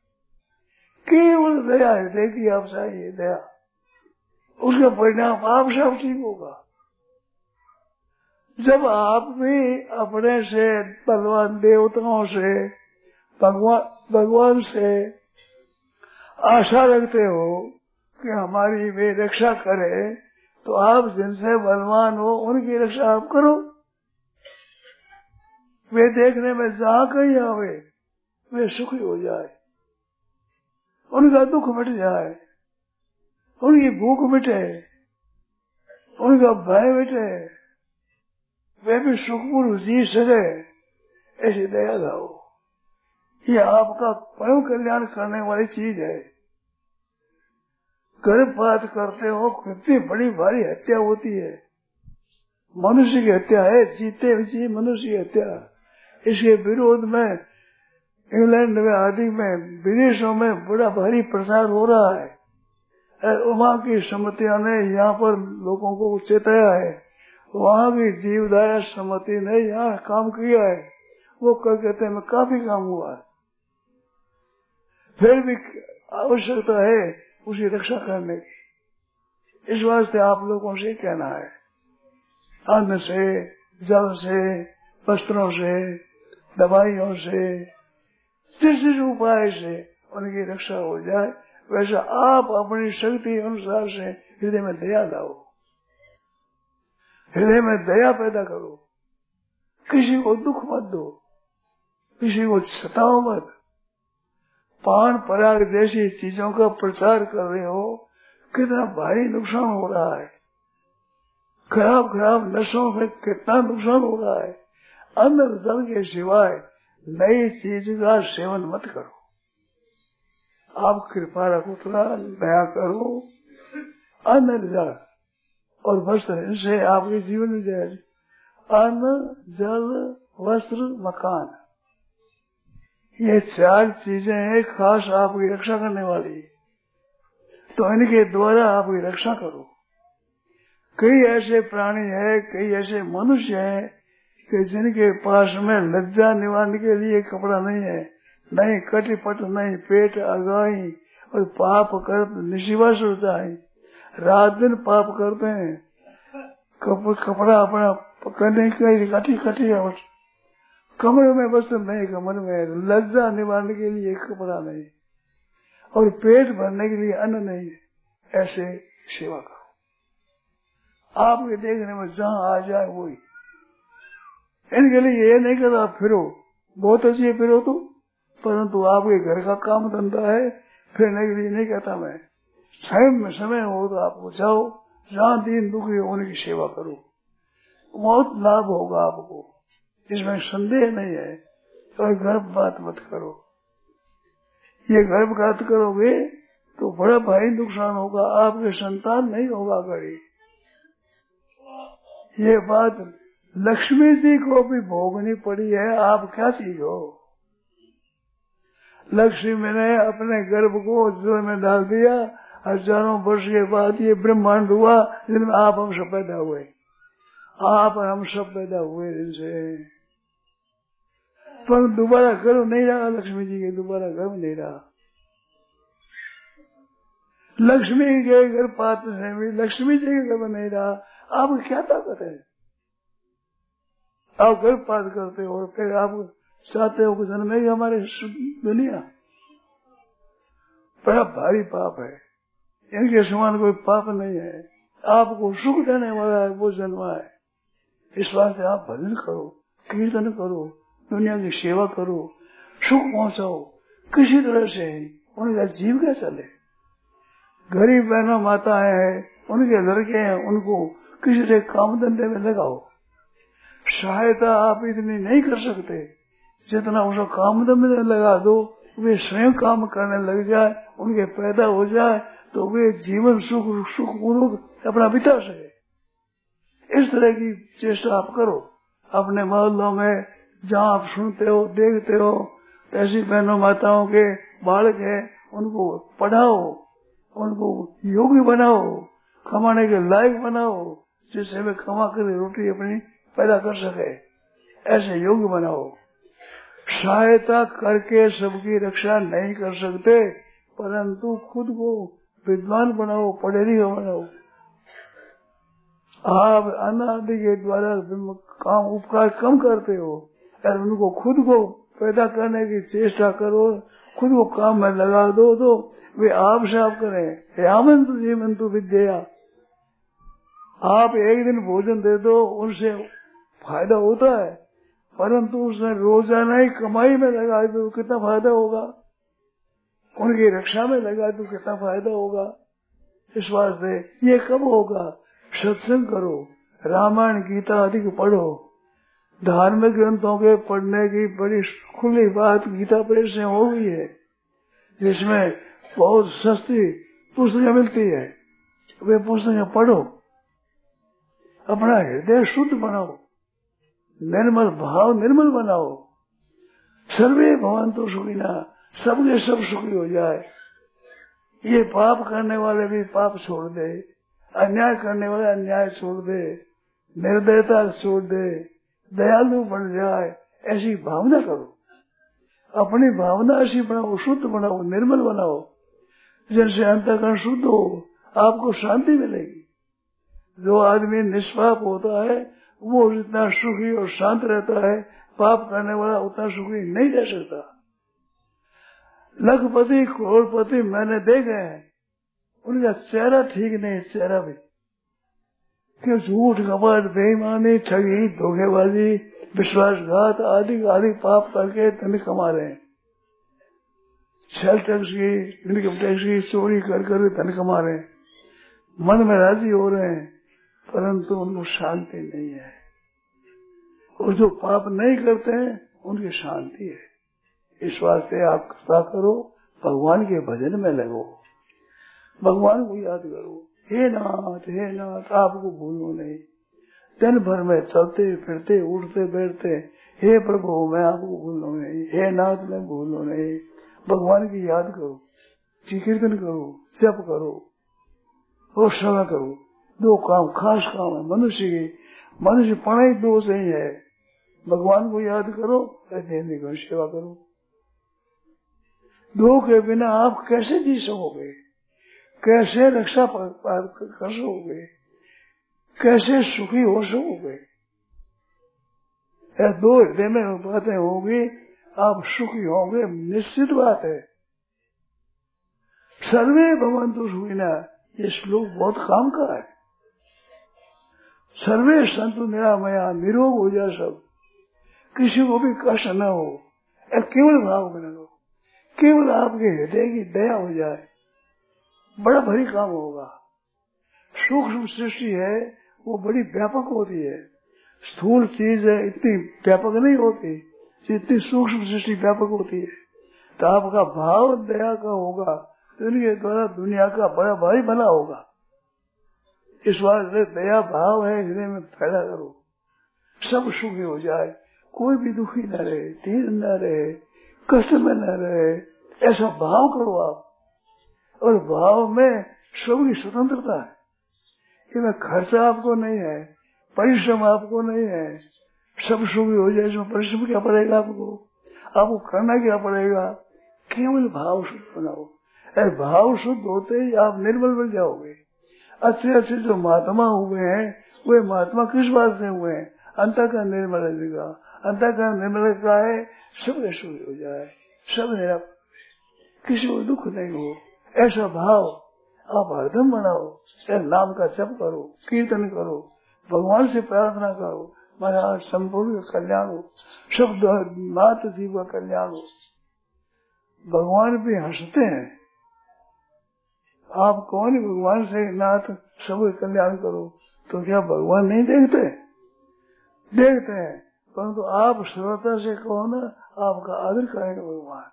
केवल दया हृदय की आप चाहिए, दया। उसका परिणाम आप सब ठीक होगा। जब आप भी अपने से भगवान देवताओं से भगवान भगवान से आशा रखते हो कि हमारी वे रक्षा करे, तो आप जिनसे बलवान हो उनकी रक्षा आप करो। वे देखने में जहाँ कहीं आवे वे सुखी हो जाए, उनका दुख मिट जाए, उनकी भूख मिटे, उनका भय मिटे, वे भी सुखपूर्ण जी सके, ऐसी दया लाओ। ये आपका परम कल्याण करने वाली चीज है। गर्भपात करते हो कितनी बड़ी भारी हत्या होती है, मनुष्य की हत्या है, जीते जी मनुष्य की हत्या। इसके विरोध में इंग्लैंड में आदि में विदेशों में बड़ा भारी प्रचार हो रहा है। वहाँ की समितियों ने यहाँ पर लोगों को चेताया है, वहाँ की जीवदया समिति ने यहाँ काम किया है। वो कल कहते हैं काफी काम हुआ है, फिर भी आवश्यकता है उसकी रक्षा करने की। इस वास्ते आप लोगों से कहना है, अन्न से, जल से, वस्त्रों से, दवाइयों से, जिस जिस उपाय से उनकी रक्षा हो जाए वैसा आप अपनी शक्ति अनुसार से हृदय में दया लाओ, हृदय में दया पैदा करो, किसी को दुख मत दो, किसी को सताओ मत। पान पराग जैसी चीजों का प्रचार कर रहे हो, कितना भारी नुकसान हो रहा है। खराब खराब नशों में कितना नुकसान हो रहा है। अन्न जल के सिवाय नई चीज का सेवन मत करो। आप कृपा रखो, थोड़ा दया करो। अन्न जल और वस्त्र, इनसे आपके जीवन में जाए। अन्न जल वस्त्र मकान, ये चार चीजें हैं खास आपकी रक्षा करने वाली, तो इनके द्वारा आपकी रक्षा करो। कई ऐसे प्राणी है, कई ऐसे मनुष्य हैं कि जिनके पास में लज्जा निवारने के लिए कपड़ा नहीं है, नहीं कटिपट, नहीं पेट अगाई, और पाप कर निशिवा सोचता है, रात दिन पाप करते हैं। कप, कपड़ा अपना पकड़ने की कटी कटी कमरे में वस्त्र नहीं, कमर में लज्जा निवारने के लिए कपड़ा नहीं, और पेट भरने के लिए अन्न नहीं। ऐसे सेवा करो। आपके देखने में जहाँ आ जाए वही। इनके लिए ये नहीं कर आप फिरो, बहुत अच्छी फिरो तो, परंतु आपके घर का काम धंधा है, फिरने के लिए नहीं कहता मैं। स्वयं में समय हो तो आपको जाओ, जहाँ दीन दुखी हो उनकी सेवा करो, बहुत लाभ होगा आपको, इसमें संदेह नहीं है। और गर्भपात मत करो। ये गर्भपात करोगे तो बड़ा भारी नुकसान होगा, आपके संतान नहीं होगा गड़ी। ये बात लक्ष्मी जी को भी भोगनी पड़ी है। आप क्या चीज हो? लक्ष्मी ने अपने गर्भ को जल में डाल दिया, हजारों वर्ष के बाद ये ब्रह्मांड हुआ जिनमें आप हम सब पैदा हुए। आप और हम सब पैदा हुए इनसे, पर दोबारा गर्भ नहीं रहा लक्ष्मी जी के, दोबारा गर्भ नहीं रहा। लक्ष्मी के गर्भपात से भी लक्ष्मी जी के गर्भ नहीं रहा। आप क्या ताकत है? आप गर्भपात करते हो, फिर आप चाहते हो कि जन्मेगी हमारे दुनिया। बड़ा भारी पाप है, इनके समान कोई पाप नहीं है। आपको सुख देने वाला है वो जन्मा है। इस वास्ते आप भजन करो, कीर्तन करो, दुनिया की सेवा करो, सुख पहुंचाओ किसी तरह से, उनका जीविका चले। गरीब बहनों माताएं हैं, उनके लड़के हैं, उनको किसी तरह काम धंधे में लगाओ। सहायता आप इतनी नहीं कर सकते जितना उसको काम धंधे में लगा दो, वे स्वयं काम करने लग जाए, उनके पैदा हो जाए तो वे जीवन सुख सुखपूर्वक अपना बिता सके। इस तरह की चेष्टा आप करो। अपने मोहल्लों में जहाँ आप सुनते हो देखते हो ऐसी बहनों माताओं के बालक है, उनको पढ़ाओ, उनको योगी बनाओ, कमाने के लायक बनाओ, जिससे वे कमा कर रोटी अपनी पैदा कर सके। ऐसे योगी बनाओ। सहायता करके सबकी रक्षा नहीं कर सकते, परंतु खुद को विद्वान बनाओ, पढ़े लिखे बनाओ। आप अनादि के द्वारा काम उपकार कम करते हो, और उनको खुद को पैदा करने की चेष्टा करो, खुद को काम में लगा दो तो वे आप से आप करें। यावन्तु जीवन्तु विद्या, आप एक दिन भोजन दे दो, उनसे फायदा होता है, परंतु उसने रोजाना ही कमाई में लगा दो कितना फायदा होगा, उनकी रक्षा में लगा दो कितना फायदा होगा। इस वास्ते ये कब होगा? सत्संग करो, रामायण गीता आदि को पढ़ो। धार्मिक ग्रंथों के पढ़ने की बड़ी खुली बात गीता प्रेस से हो गई है, जिसमें बहुत सस्ती पुस्तकें मिलती है। वे पुस्तकें पढ़ो, अपना हृदय शुद्ध बनाओ, निर्मल भाव निर्मल बनाओ। सर्वे भवन्तु सुखिनः, सबके सब सुखी हो जाए। ये पाप करने वाले भी पाप छोड़ दे, अन्याय करने वाले अन्याय छोड़ दे, निर्दयता छोड़ दे, दयालु बन जाए। ऐसी भावना करो, अपनी भावना ऐसी बनाओ, शुद्ध बनाओ, निर्मल बनाओ, जिनसे अंतःकरण शुद्ध हो, आपको शांति मिलेगी। जो आदमी निष्पाप होता है वो जितना सुखी और शांत रहता है, पाप करने वाला उतना सुखी नहीं रह सकता। लखपति करोड़पति मैंने देखे हैं, उनका चेहरा ठीक नहीं, चेहरा भी क्यों झूठ कपट बेईमानी ठगी धोखेबाजी विश्वासघात आदि आदि पाप करके धन कमा रहे हैं। सेल टैक्स की इनकम टैक्स की चोरी कर कर धन कमा रहे हैं, मन में राजी हो रहे हैं, परंतु उनको शांति नहीं है। और जो पाप नहीं करते हैं उनकी शांति है। इस वास्ते आप कृपा करो, भगवान के भजन में लगो, भगवान को याद करो। हे नाथ हे नाथ आपको भूलो नहीं, दिन भर में चलते फिरते उठते बैठते हे प्रभु मैं आपको भूलो नहीं, हे नाथ मैं भूलो नहीं। भगवान की याद करो, कीर्तन करो, जप करो और श्रवण करो। दो काम खास काम है मनुष्य की, मनुष्य पढ़ाई दो सही है, भगवान को याद करो, देने सेवा करो। दो के बिना आप कैसे जी सकोगे, कैसे रक्षा कर सकोगे, कैसे सुखी हो सकोगे। दो हृदय में बातें होगी आप सुखी होंगे, निश्चित बात है। सर्वे भवन्तु सुखिनः, ये श्लोक बहुत काम का है। सर्वे संतु निरामया, निरोग हो जाए सब, किसी को भी कष्ट न हो, केवल भाव में न हो, केवल आपके हृदय की दया हो जाए, बड़ा भारी काम होगा। सूक्ष्म सृष्टि है वो बड़ी व्यापक होती है, स्थूल चीज है इतनी व्यापक नहीं होती, जितनी सूक्ष्म सृष्टि व्यापक होती है। तो आपका भाव दया का होगा तो इनके द्वारा दुनिया का बड़ा भारी भला होगा। इस वास्ते दया भाव है हृदय में फैला करो, सब सुखी हो जाए, कोई भी दुखी न रहे, दीन न रहे, कष्ट में न रहे, ऐसा भाव करो आप। और भाव में सबकी स्वतंत्रता है, इसमें खर्चा आपको नहीं है, परिश्रम आपको नहीं है, सब सुखी हो जाए। इसमें परिश्रम क्या पड़ेगा आपको, आपको करना क्या पड़ेगा, केवल भाव शुद्ध बनाओ। अरे भाव शुद्ध होते ही आप निर्मल बन जाओगे। अच्छे अच्छे जो महात्मा हुए हैं वे महात्मा किस बात से हुए हैं, अंतःकरण निर्मल रहेगा, अंतःकरण निर्मल का है, सब सुखी हो जाए, सब निरा, किसी को दुख नहीं हो, ऐसा भाव आप हरदम बनाओ। नाम का जप करो, कीर्तन करो, भगवान से प्रार्थना करो, महाराज संपूर्ण का कल्याण हो, सब मात जीव का कल्याण हो। भगवान भी हंसते हैं, आप कौन भगवान से नाथ सब कल्याण करो, तो क्या भगवान नहीं देखते, देखते हैं, परंतु आप श्रोता से कहो ना, आपका आदर करेंगे भगवान।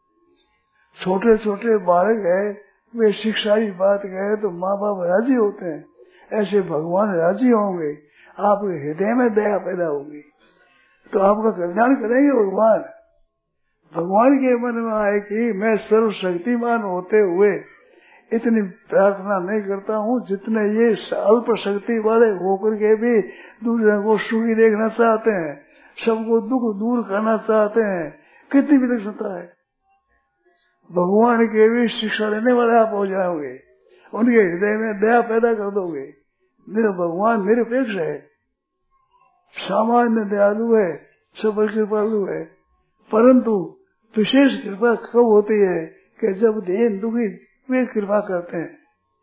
छोटे छोटे बालक है, वे शिक्षा की बात कहे तो माँ बाप राजी होते हैं, ऐसे भगवान राजी होंगे, आपके हृदय में दया पैदा होगी तो आपका कल्याण करेंगे भगवान। भगवान के मन में आए कि मैं सर्वशक्तिमान होते हुए इतनी प्रार्थना नहीं करता हूँ जितने ये अल्प शक्ति वाले होकर के भी दूसरे को सुखी देखना चाहते हैं, सबको दुख दूर करना चाहते हैं। कितनी विलक्षणता है। भगवान के भी शिक्षा लेने वाले आप हो जाओगे, उनके हृदय में दया पैदा कर दोगे। मेरा भगवान निरपेक्ष है, सामान्य दयालु है, सब कृपालु है, परंतु विशेष कृपा कब होती है कि जब दीन दुखी वे कृपा करते हैं,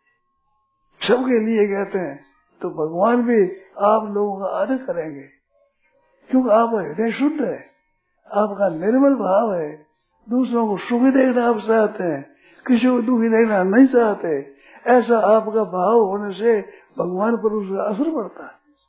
सबके लिए कहते हैं, तो भगवान भी आप लोगों का आदर करेंगे, क्योंकि आपका हृदय शुद्ध है, आपका निर्मल भाव है, दूसरों को सुखी देखना आप चाहते हैं, किसी को दुखी देखना नहीं चाहते। ऐसा आपका भाव होने से भगवान पर उसका असर पड़ता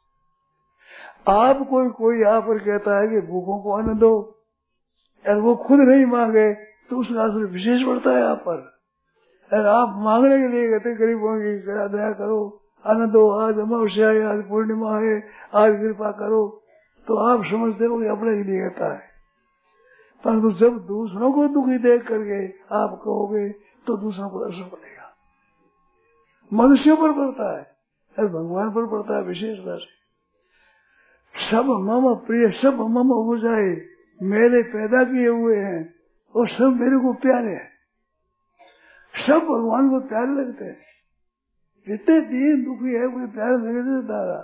है। आप कोई कोई आप पर कहता है कि भूखों को अन्न दो, और वो खुद नहीं मांगे तो उसका असर विशेष पड़ता है आप पर। और आप मांगने के लिए कहते गरीबों की दया करो, अन्न दो, आज अमावस्या है, आज पूर्णिमा है, आज कृपा करो, तो आप समझते हो कि अपने के लिए कहता है। परंतु जब दूसरों को दुखी देख करके आप कहोगे तो दूसरों को असर पड़ेगा, मनुष्यों पर पड़ता है और भगवान पर पड़ता है विशेषता से। सब मम प्रिय, सब मम हो जाए, मेरे पैदा किए हुए हैं और सब मेरे को प्यारे हैं, सब भगवान को प्यारे लगते हैं। जितने दीन दुखी है कोई प्यारे लगते दादा।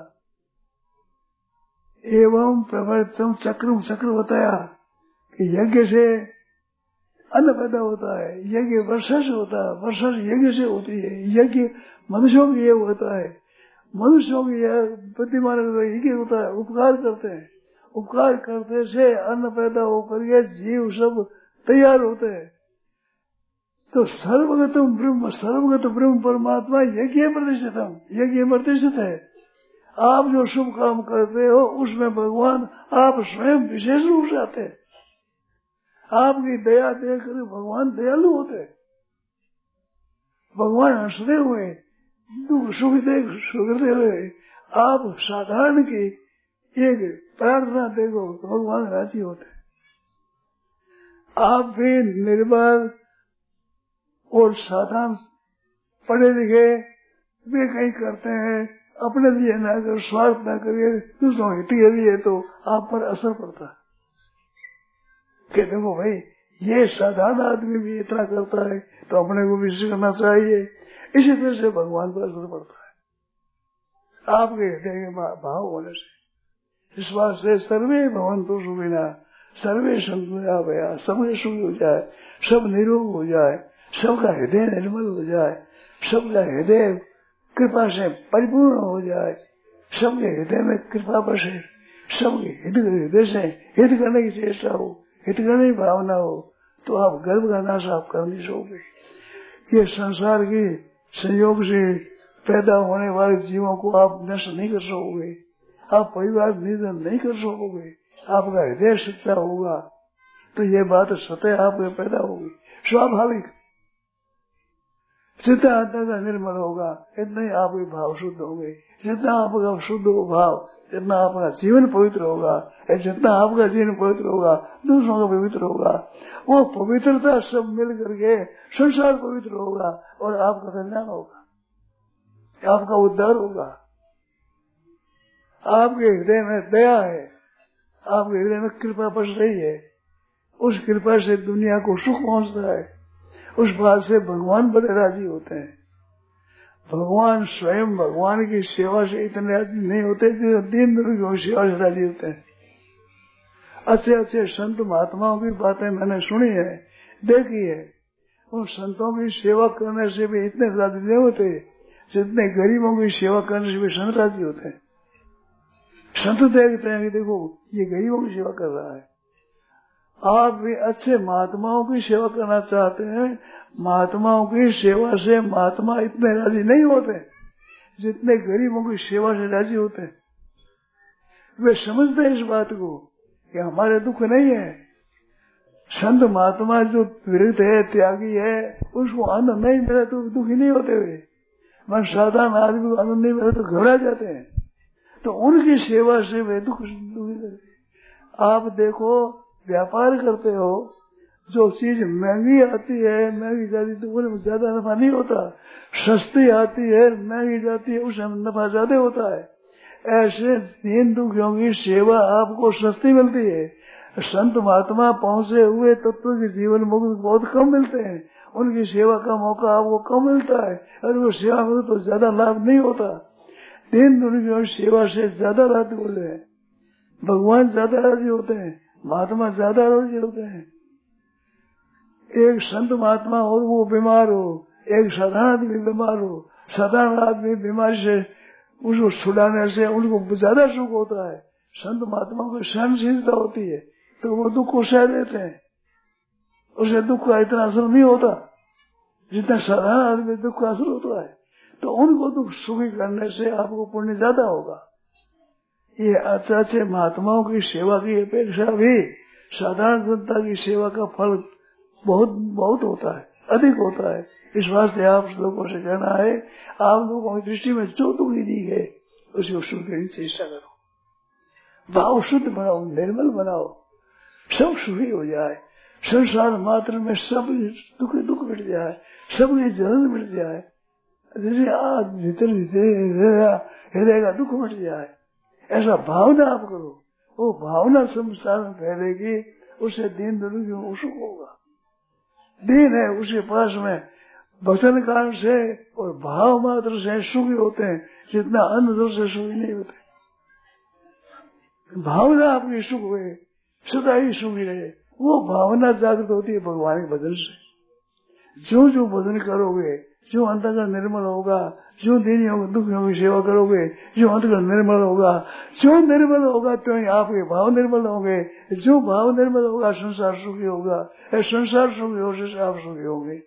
एवं प्रवर्तम चक्र चक्र बताया कि यज्ञ से अन्न पैदा होता है। यज्ञ वर्षा से होता है, वर्षा से यज्ञ से होती है। यज्ञ मनुष्यों के लिए होता है, मनुष्यों के प्रतिमान यज्ञ होता है। उपकार करते हैं, उपकार करते से अन्न पैदा होकर के जीव सब तैयार होते हैं। तो सर्वगतम ब्रह्म, सर्वगत ब्रह्म परमात्मा यज्ञ प्रतिष्ठितम, यज्ञ प्रतिष्ठित है। आप जो शुभ काम करते हो उसमें भगवान आप स्वयं विशेष रूप से आते हैं। आपकी दया देखकर भगवान दयालु होते हैं। भगवान हंसते हुए दुख सुख देख सुखते हुए आप साधारण की एक प्रार्थना देखो तो भगवान राजी होते हैं। आप भी निर्बल और साधारण पढ़े लिखे वे कहीं करते हैं, अपने लिए न कर स्वार्थ न करिए, दूसरों हित के लिए, तो आप पर असर पड़ता है। कि देखो भाई ये साधारण आदमी भी इतना करता है तो अपने को भी करना चाहिए। इसी तरह से भगवान पर असर पड़ता है आपके हृदय के भाव होने से। इस बात से सर्वे भवन्तु सुखिनः, सर्वे सन्तु निरामया, सबके सुखी हो जाए, सब निरोग हो जाए, सबका हृदय निर्मल हो जाए, सबका हृदय कृपा से परिपूर्ण हो जाए, सबके हृदय में कृपा बसे, सबके हृदय से हित करने की चेष्टा हो, हित करने की भावना हो, तो आप गर्भ का नाश आप कर नहीं सकोगे। ये संसार के संयोग से पैदा होने वाले जीवों को आप नष्ट नहीं कर सकोगे, आप परिवार निधन नहीं कर सकोगे। आपका हृदय सच्चा होगा तो ये बात स्वतः आपके पैदा होगी, स्वाभाविक। जितना आत्मा का निर्मल होगा इतना ही आपके भाव शुद्ध होंगे। जितना आपका शुद्ध हो भाव, जितना आपका जीवन पवित्र होगा, जितना आपका जीवन पवित्र होगा दूसरों का पवित्र होगा। वो पवित्रता सब मिल करके संसार पवित्र होगा और आपका कल्याण होगा, आपका उद्धार होगा। आपके हृदय में दया है, आपके हृदय में कृपा बस रही है, उस कृपा से दुनिया को सुख पहुंचता है। उस बात से भगवान बड़े राजी होते हैं। भगवान स्वयं भगवान की सेवा से इतने राजी नहीं होते जो दीन दुखियों की सेवा से राजी होते हैं। अच्छे अच्छे संत महात्माओं की बातें मैंने सुनी है, देखी है। उन संतों की सेवा करने से भी इतने राजी नहीं होते जितने गरीबों की सेवा करने से भी संत राजी होते हैं। संत देखते हैं कि देखो ये गरीबों की सेवा कर रहा है। आप भी अच्छे महात्माओं की सेवा करना चाहते हैं, महात्माओं की सेवा से महात्मा इतने राजी नहीं होते जितने गरीबों की सेवा से राजी होते हैं। वे समझते हैं इस बात को कि हमारे दुख नहीं है। संत महात्मा जो विरक्त है, त्यागी है, उसको आनंद नहीं मिला तो दुखी नहीं होते हुए, मैं साधारण आदमी को आनंद नहीं मिला तो घबरा जाते हैं। तो उनकी सेवा से वे दुख दुखी करते। आप देखो व्यापार करते हो, जो चीज महंगी आती है महंगी जाती तो उनमें ज्यादा नफा नहीं होता, सस्ती आती है महंगी जाती है उसमें नफा ज्यादा होता है। ऐसे दीन दुखियों की सेवा आपको सस्ती मिलती है। संत महात्मा पहुंचे हुए तत्व के जीवन मुक्त बहुत कम मिलते हैं, उनकी सेवा का मौका आपको कम मिलता है और वो सेवा में तो ज्यादा लाभ नहीं होता। दीन दुखियों की सेवा से ज्यादा राजी होते हैं, भगवान ज्यादा राजी होते हैं, महात्मा ज्यादा राजी होते हैं। एक संत महात्मा और वो बीमार हो, एक साधारण आदमी बीमार हो, साधारण आदमी बीमारी से उसको छुड़ाने से उनको ज्यादा सुख होता है। संत महात्मा को सहनशीलता होती है तो वो दुख को सह लेते हैं, उसे दुख का इतना असर नहीं होता जितना साधारण आदमी दुख का असर होता है। तो उनको दुख सुखी करने से आपको पुण्य ज्यादा होगा। ये अच्छे अच्छे महात्माओं की सेवा की अपेक्षा भी साधारण जनता की सेवा का फल बहुत बहुत होता है, अधिक होता है। इस वास्ते आप लोगों से कहना है, आप लोगों की दृष्टि में जो दुखी दी है उसको शुद्ध करने की चेष्टा करो, भाव शुद्ध बनाओ, निर्मल बनाओ, सब सुखी हो जाए। संसार मात्र में सब दुख दुख मिट जाए, सबकी जलन मिट जाए, जैसे आज भीतर हृदय का दुख मिट जाए, ऐसा भावना आप करो। वो भावना संसार में फैलेगी, उससे दीन दुखियों को सुख होगा। दीन है उसके पास में वचन काल से और भाव मात्र से सुखी होते हैं जितना अन्न जल से सुखी नहीं होते। भावना आपकी सुख हुए, सदा ही सुखी रहे, वो भावना जागृत होती है भगवान के भजन से। जो जो भजन करोगे, जो अंतःकरण निर्मल होगा, जो देनियों को दुखियों की सेवा करोगे, जो अंतःकरण निर्मल होगा, जो निर्मल होगा तो आपके भाव निर्मल होंगे, जो भाव निर्मल होगा संसार सुखी होगा, संसार सुखी हो से आप सुखी होंगे।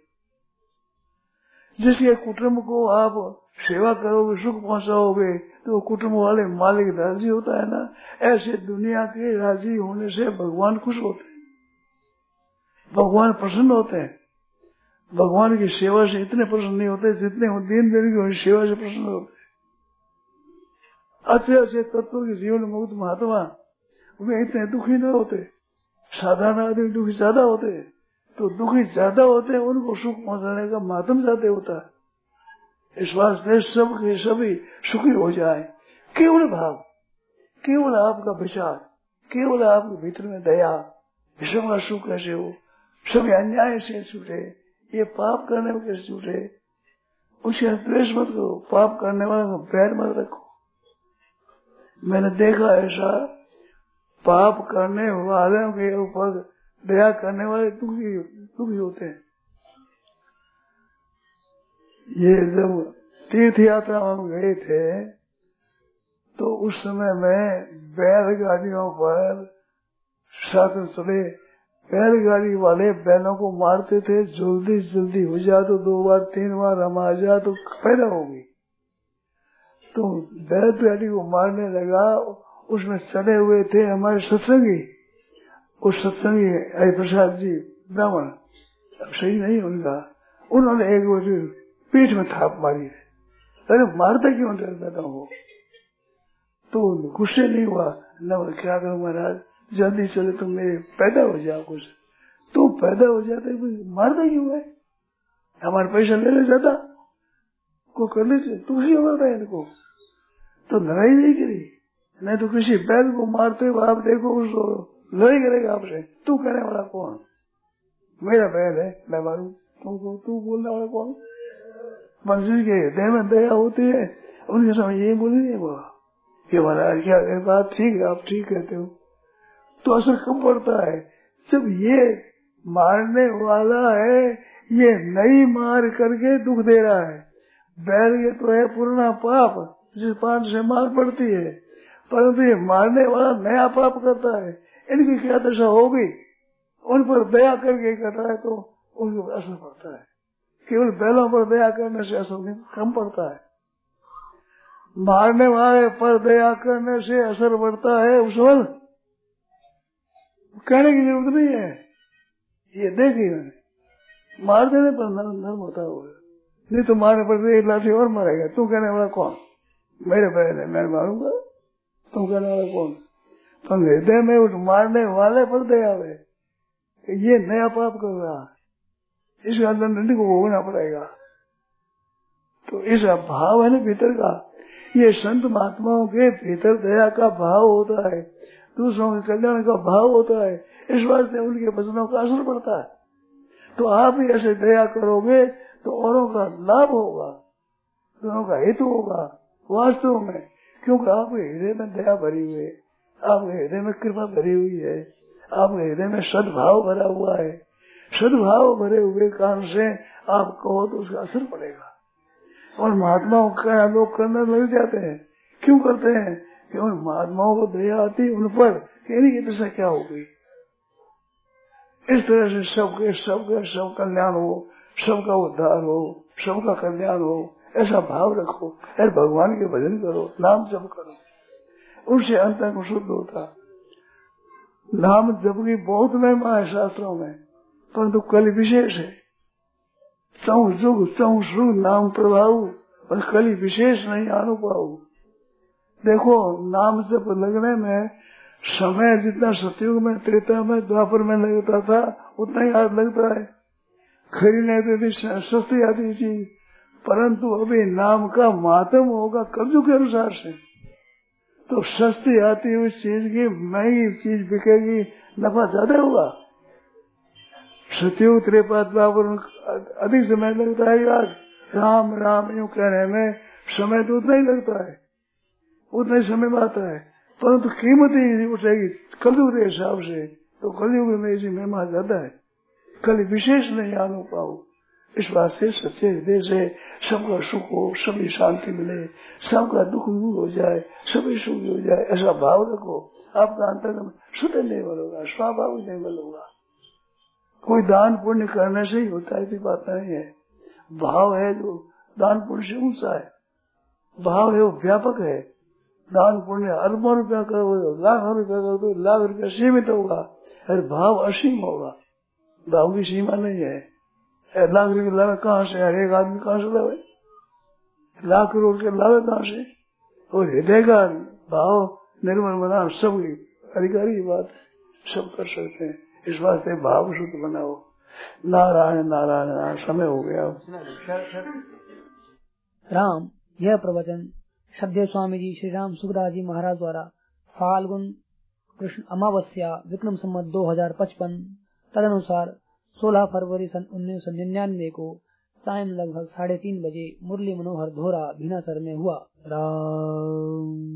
जिसके कुटुंब को आप सेवा करोगे, सुख पहुंचाओगे, तो कुटुंब वाले मालिक राजी होता है ना। ऐसे दुनिया के राजी होने से भगवान खुश होते हैं, भगवान प्रसन्न होते हैं। भगवान की सेवा से इतने प्रसन्न नहीं होते जितने वो दीन दरिद्र की सेवा से प्रसन्न होते हैं। अच्छे अच्छे तत्वों के जीवन मुक्त महात्मा वे इतने दुखी न होते, साधारण आदमी दुखी ज्यादा होते हैं। तो दुखी ज्यादा होते हैं, उनको सुख पहुंचाने का माध्यम ज्यादा होता है। इस वास्ते सब के सभी सुखी हो जाए। केवल भाव, केवल आपका विचार, केवल आपके भीतर में दया, सबका सुख कैसे हो, सभी अन्याय से छूटे, ये पाप करने में कैसे छूटे, उसके द्वेष मत करो, पाप करने वाले को बैर मत रखो। मैंने देखा ऐसा, पाप करने वालों के ऊपर दया करने वाले दुखी दुखी होते हैं। ये जब तीर्थ यात्रा हम गए थे तो उस समय में बैलगाड़ियों पर साधन चले, बैलगाड़ी वाले बैलों को मारते थे, जल्दी जल्दी हो जा तो दो बार तीन बार हम आ जा तो पैदा होगी। तो बैलगाड़ी को मारने लगा, उसमें चले हुए थे हमारे सत्संगी, उस सत्संगी हरिप्रसाद जी ब्राह्मण, सही नहीं उनका, उन्होंने एक बार पीठ में थाप मारी, अरे मारता क्यों डरता हो। तो गुस्से नहीं हुआ, न क्या करूं महाराज, जल्दी चले तुम मेरे पैदा हो जाओ, कुछ तो पैदा हो जाते, मारता क्यों है, हमारे पैसा ले ले जाता को कर लेते, तू ही करता है इनको। तो लड़ाई नहीं करी, नहीं तो किसी बैल को मारते हो आप देखो उसको लड़ाई करेगा आपसे, तू कहने वाला कौन, मेरा बैल है मैं मारू तुमको, तू बोलने वाला कौन। मनुष्य के हृदय में दया होती है, उनके समय ये बोली नहीं बोला ये महाराज क्या बात ठीक है, आप ठीक कहते हो। तो असर कब पड़ता है, जब ये मारने वाला है ये नई मार करके दुख दे रहा है। बैल ये तो है पुराना पाप जिस पाप से मार पड़ती है, परंतु ये मारने वाला नया पाप करता है, इनकी क्या दशा होगी, उन पर दया करके कर रहा है तो उनको असर पड़ता है। केवल बैलों पर दया करने से असर कम पड़ता है, मारने वाले पर दया करने से असर बढ़ता है। उस वक्त कहने की जरूरत नहीं है, ये देखिए मैंने मार देने पर नर्म होता होगा, नहीं तो मारने पर एक लाठी और मारेगा, तू कहने वाला कौन, मेरे बैल है मैं मारूंगा, तुम कहने वाला कौन। तो हृदय में उस मारने वाले पर दया है, ये नया पाप कर रहा है, इसका दंड को भोगना पड़ेगा। तो इस भाव है ना भीतर का, ये संत महात्माओं के भीतर दया का भाव होता है, दूसरों के कल्याण का भाव होता है, इस बात से उनके वचनों का असर पड़ता है। तो आप ही ऐसे दया करोगे तो औरों का लाभ होगा, दोनों का हित होगा वास्तव में, क्योंकि आपके हृदय में दया भरी हुई है, आपके हृदय में कृपा भरी हुई है, आपके हृदय में सद्भाव भरा हुआ है। सद्भाव भरे हुए कारण से आप कहो तो उसका असर पड़ेगा। और महात्माओं का लोग करने लग जाते हैं, क्यों करते हैं, कि उन महात्माओं को दया आती उन पर कि इनकी दशा क्या होगी। इस तरह से सबके सबके सब कल्याण हो, सबका उद्धार हो, सबका कल्याण हो, ऐसा भाव रखो। अरे भगवान के भजन करो, नाम जप करो, उससे अंतःकरण शुद्ध होता। नाम जप की बहुत महिमा है शास्त्रों में, परंतु कल विशेष है, चौ जुग चौ सुग नाम प्रभाव, पर कली विशेष नहीं अनुभव। देखो नाम जप लगने में समय जितना सतयुग में त्रेता में द्वापर में लगता था उतना ही आज लगता है। खरीदने पे सस्ती आती चीज, परंतु अभी नाम का मातम होगा कलयुग के अनुसार से, तो सस्ती आती हुई चीज की महंगी चीज बिकेगी, नफा ज्यादा होगा। सतयुग त्रेता द्वापर अधिक समय लगता है, आज राम राम यूं कहने में समय तो उतना ही लगता है, उतना ही समय में आता है, परंतु कीमत ही उठेगी कलयुग के हिसाब से। तो कलयुग में ऐसी महिमा ज्यादा है, कल विशेष नहीं आनु पाओ। इस बात से सच्चे हृदय से सबका सुख हो, सभी शांति मिले, सबका दुख दूर हो जाए, सभी सुख हो जाए, ऐसा भाव रखो। आपका अंतर्गम शुद्ध निर्मल होगा, स्वाभाविक निर्मल होगा। कोई दान पुण्य करने से ही होता है, बात नहीं है। भाव है जो दान पुण्य से ऊंचा है, भाव है वो व्यापक है। दान पुण्य अरबों रुपया करो, लाखों रुपया करो तो लाख रुपया सीमित होगा, अरे भाव असीम होगा, भाव की सीमा नहीं है। लाख रुपये लावे कहाँ से, हर एक आदमी कहाँ से लावे, लाख करोड़ के लावे कहाँ से। और हृदय का भाव निर्मल बना सबकी अधिकारी बात है, सब कर सकते हैं। इस वास्ते भाव शुद्ध बनाओ। नारायण नारायण नारायण। समय हो गया। राम। यह प्रवचन श्रद्धेय स्वामी जी श्री राम सुखदास जी महाराज द्वारा फाल्गुन कृष्ण अमावस्या विक्रम संवत दो हजार पचपन तदनुसार सोलह फरवरी सन उन्नीस सौ निन्यानवे को सायं लगभग साढ़े तीन बजे मुरली मनोहर धोरा भीनासर में हुआ। राम।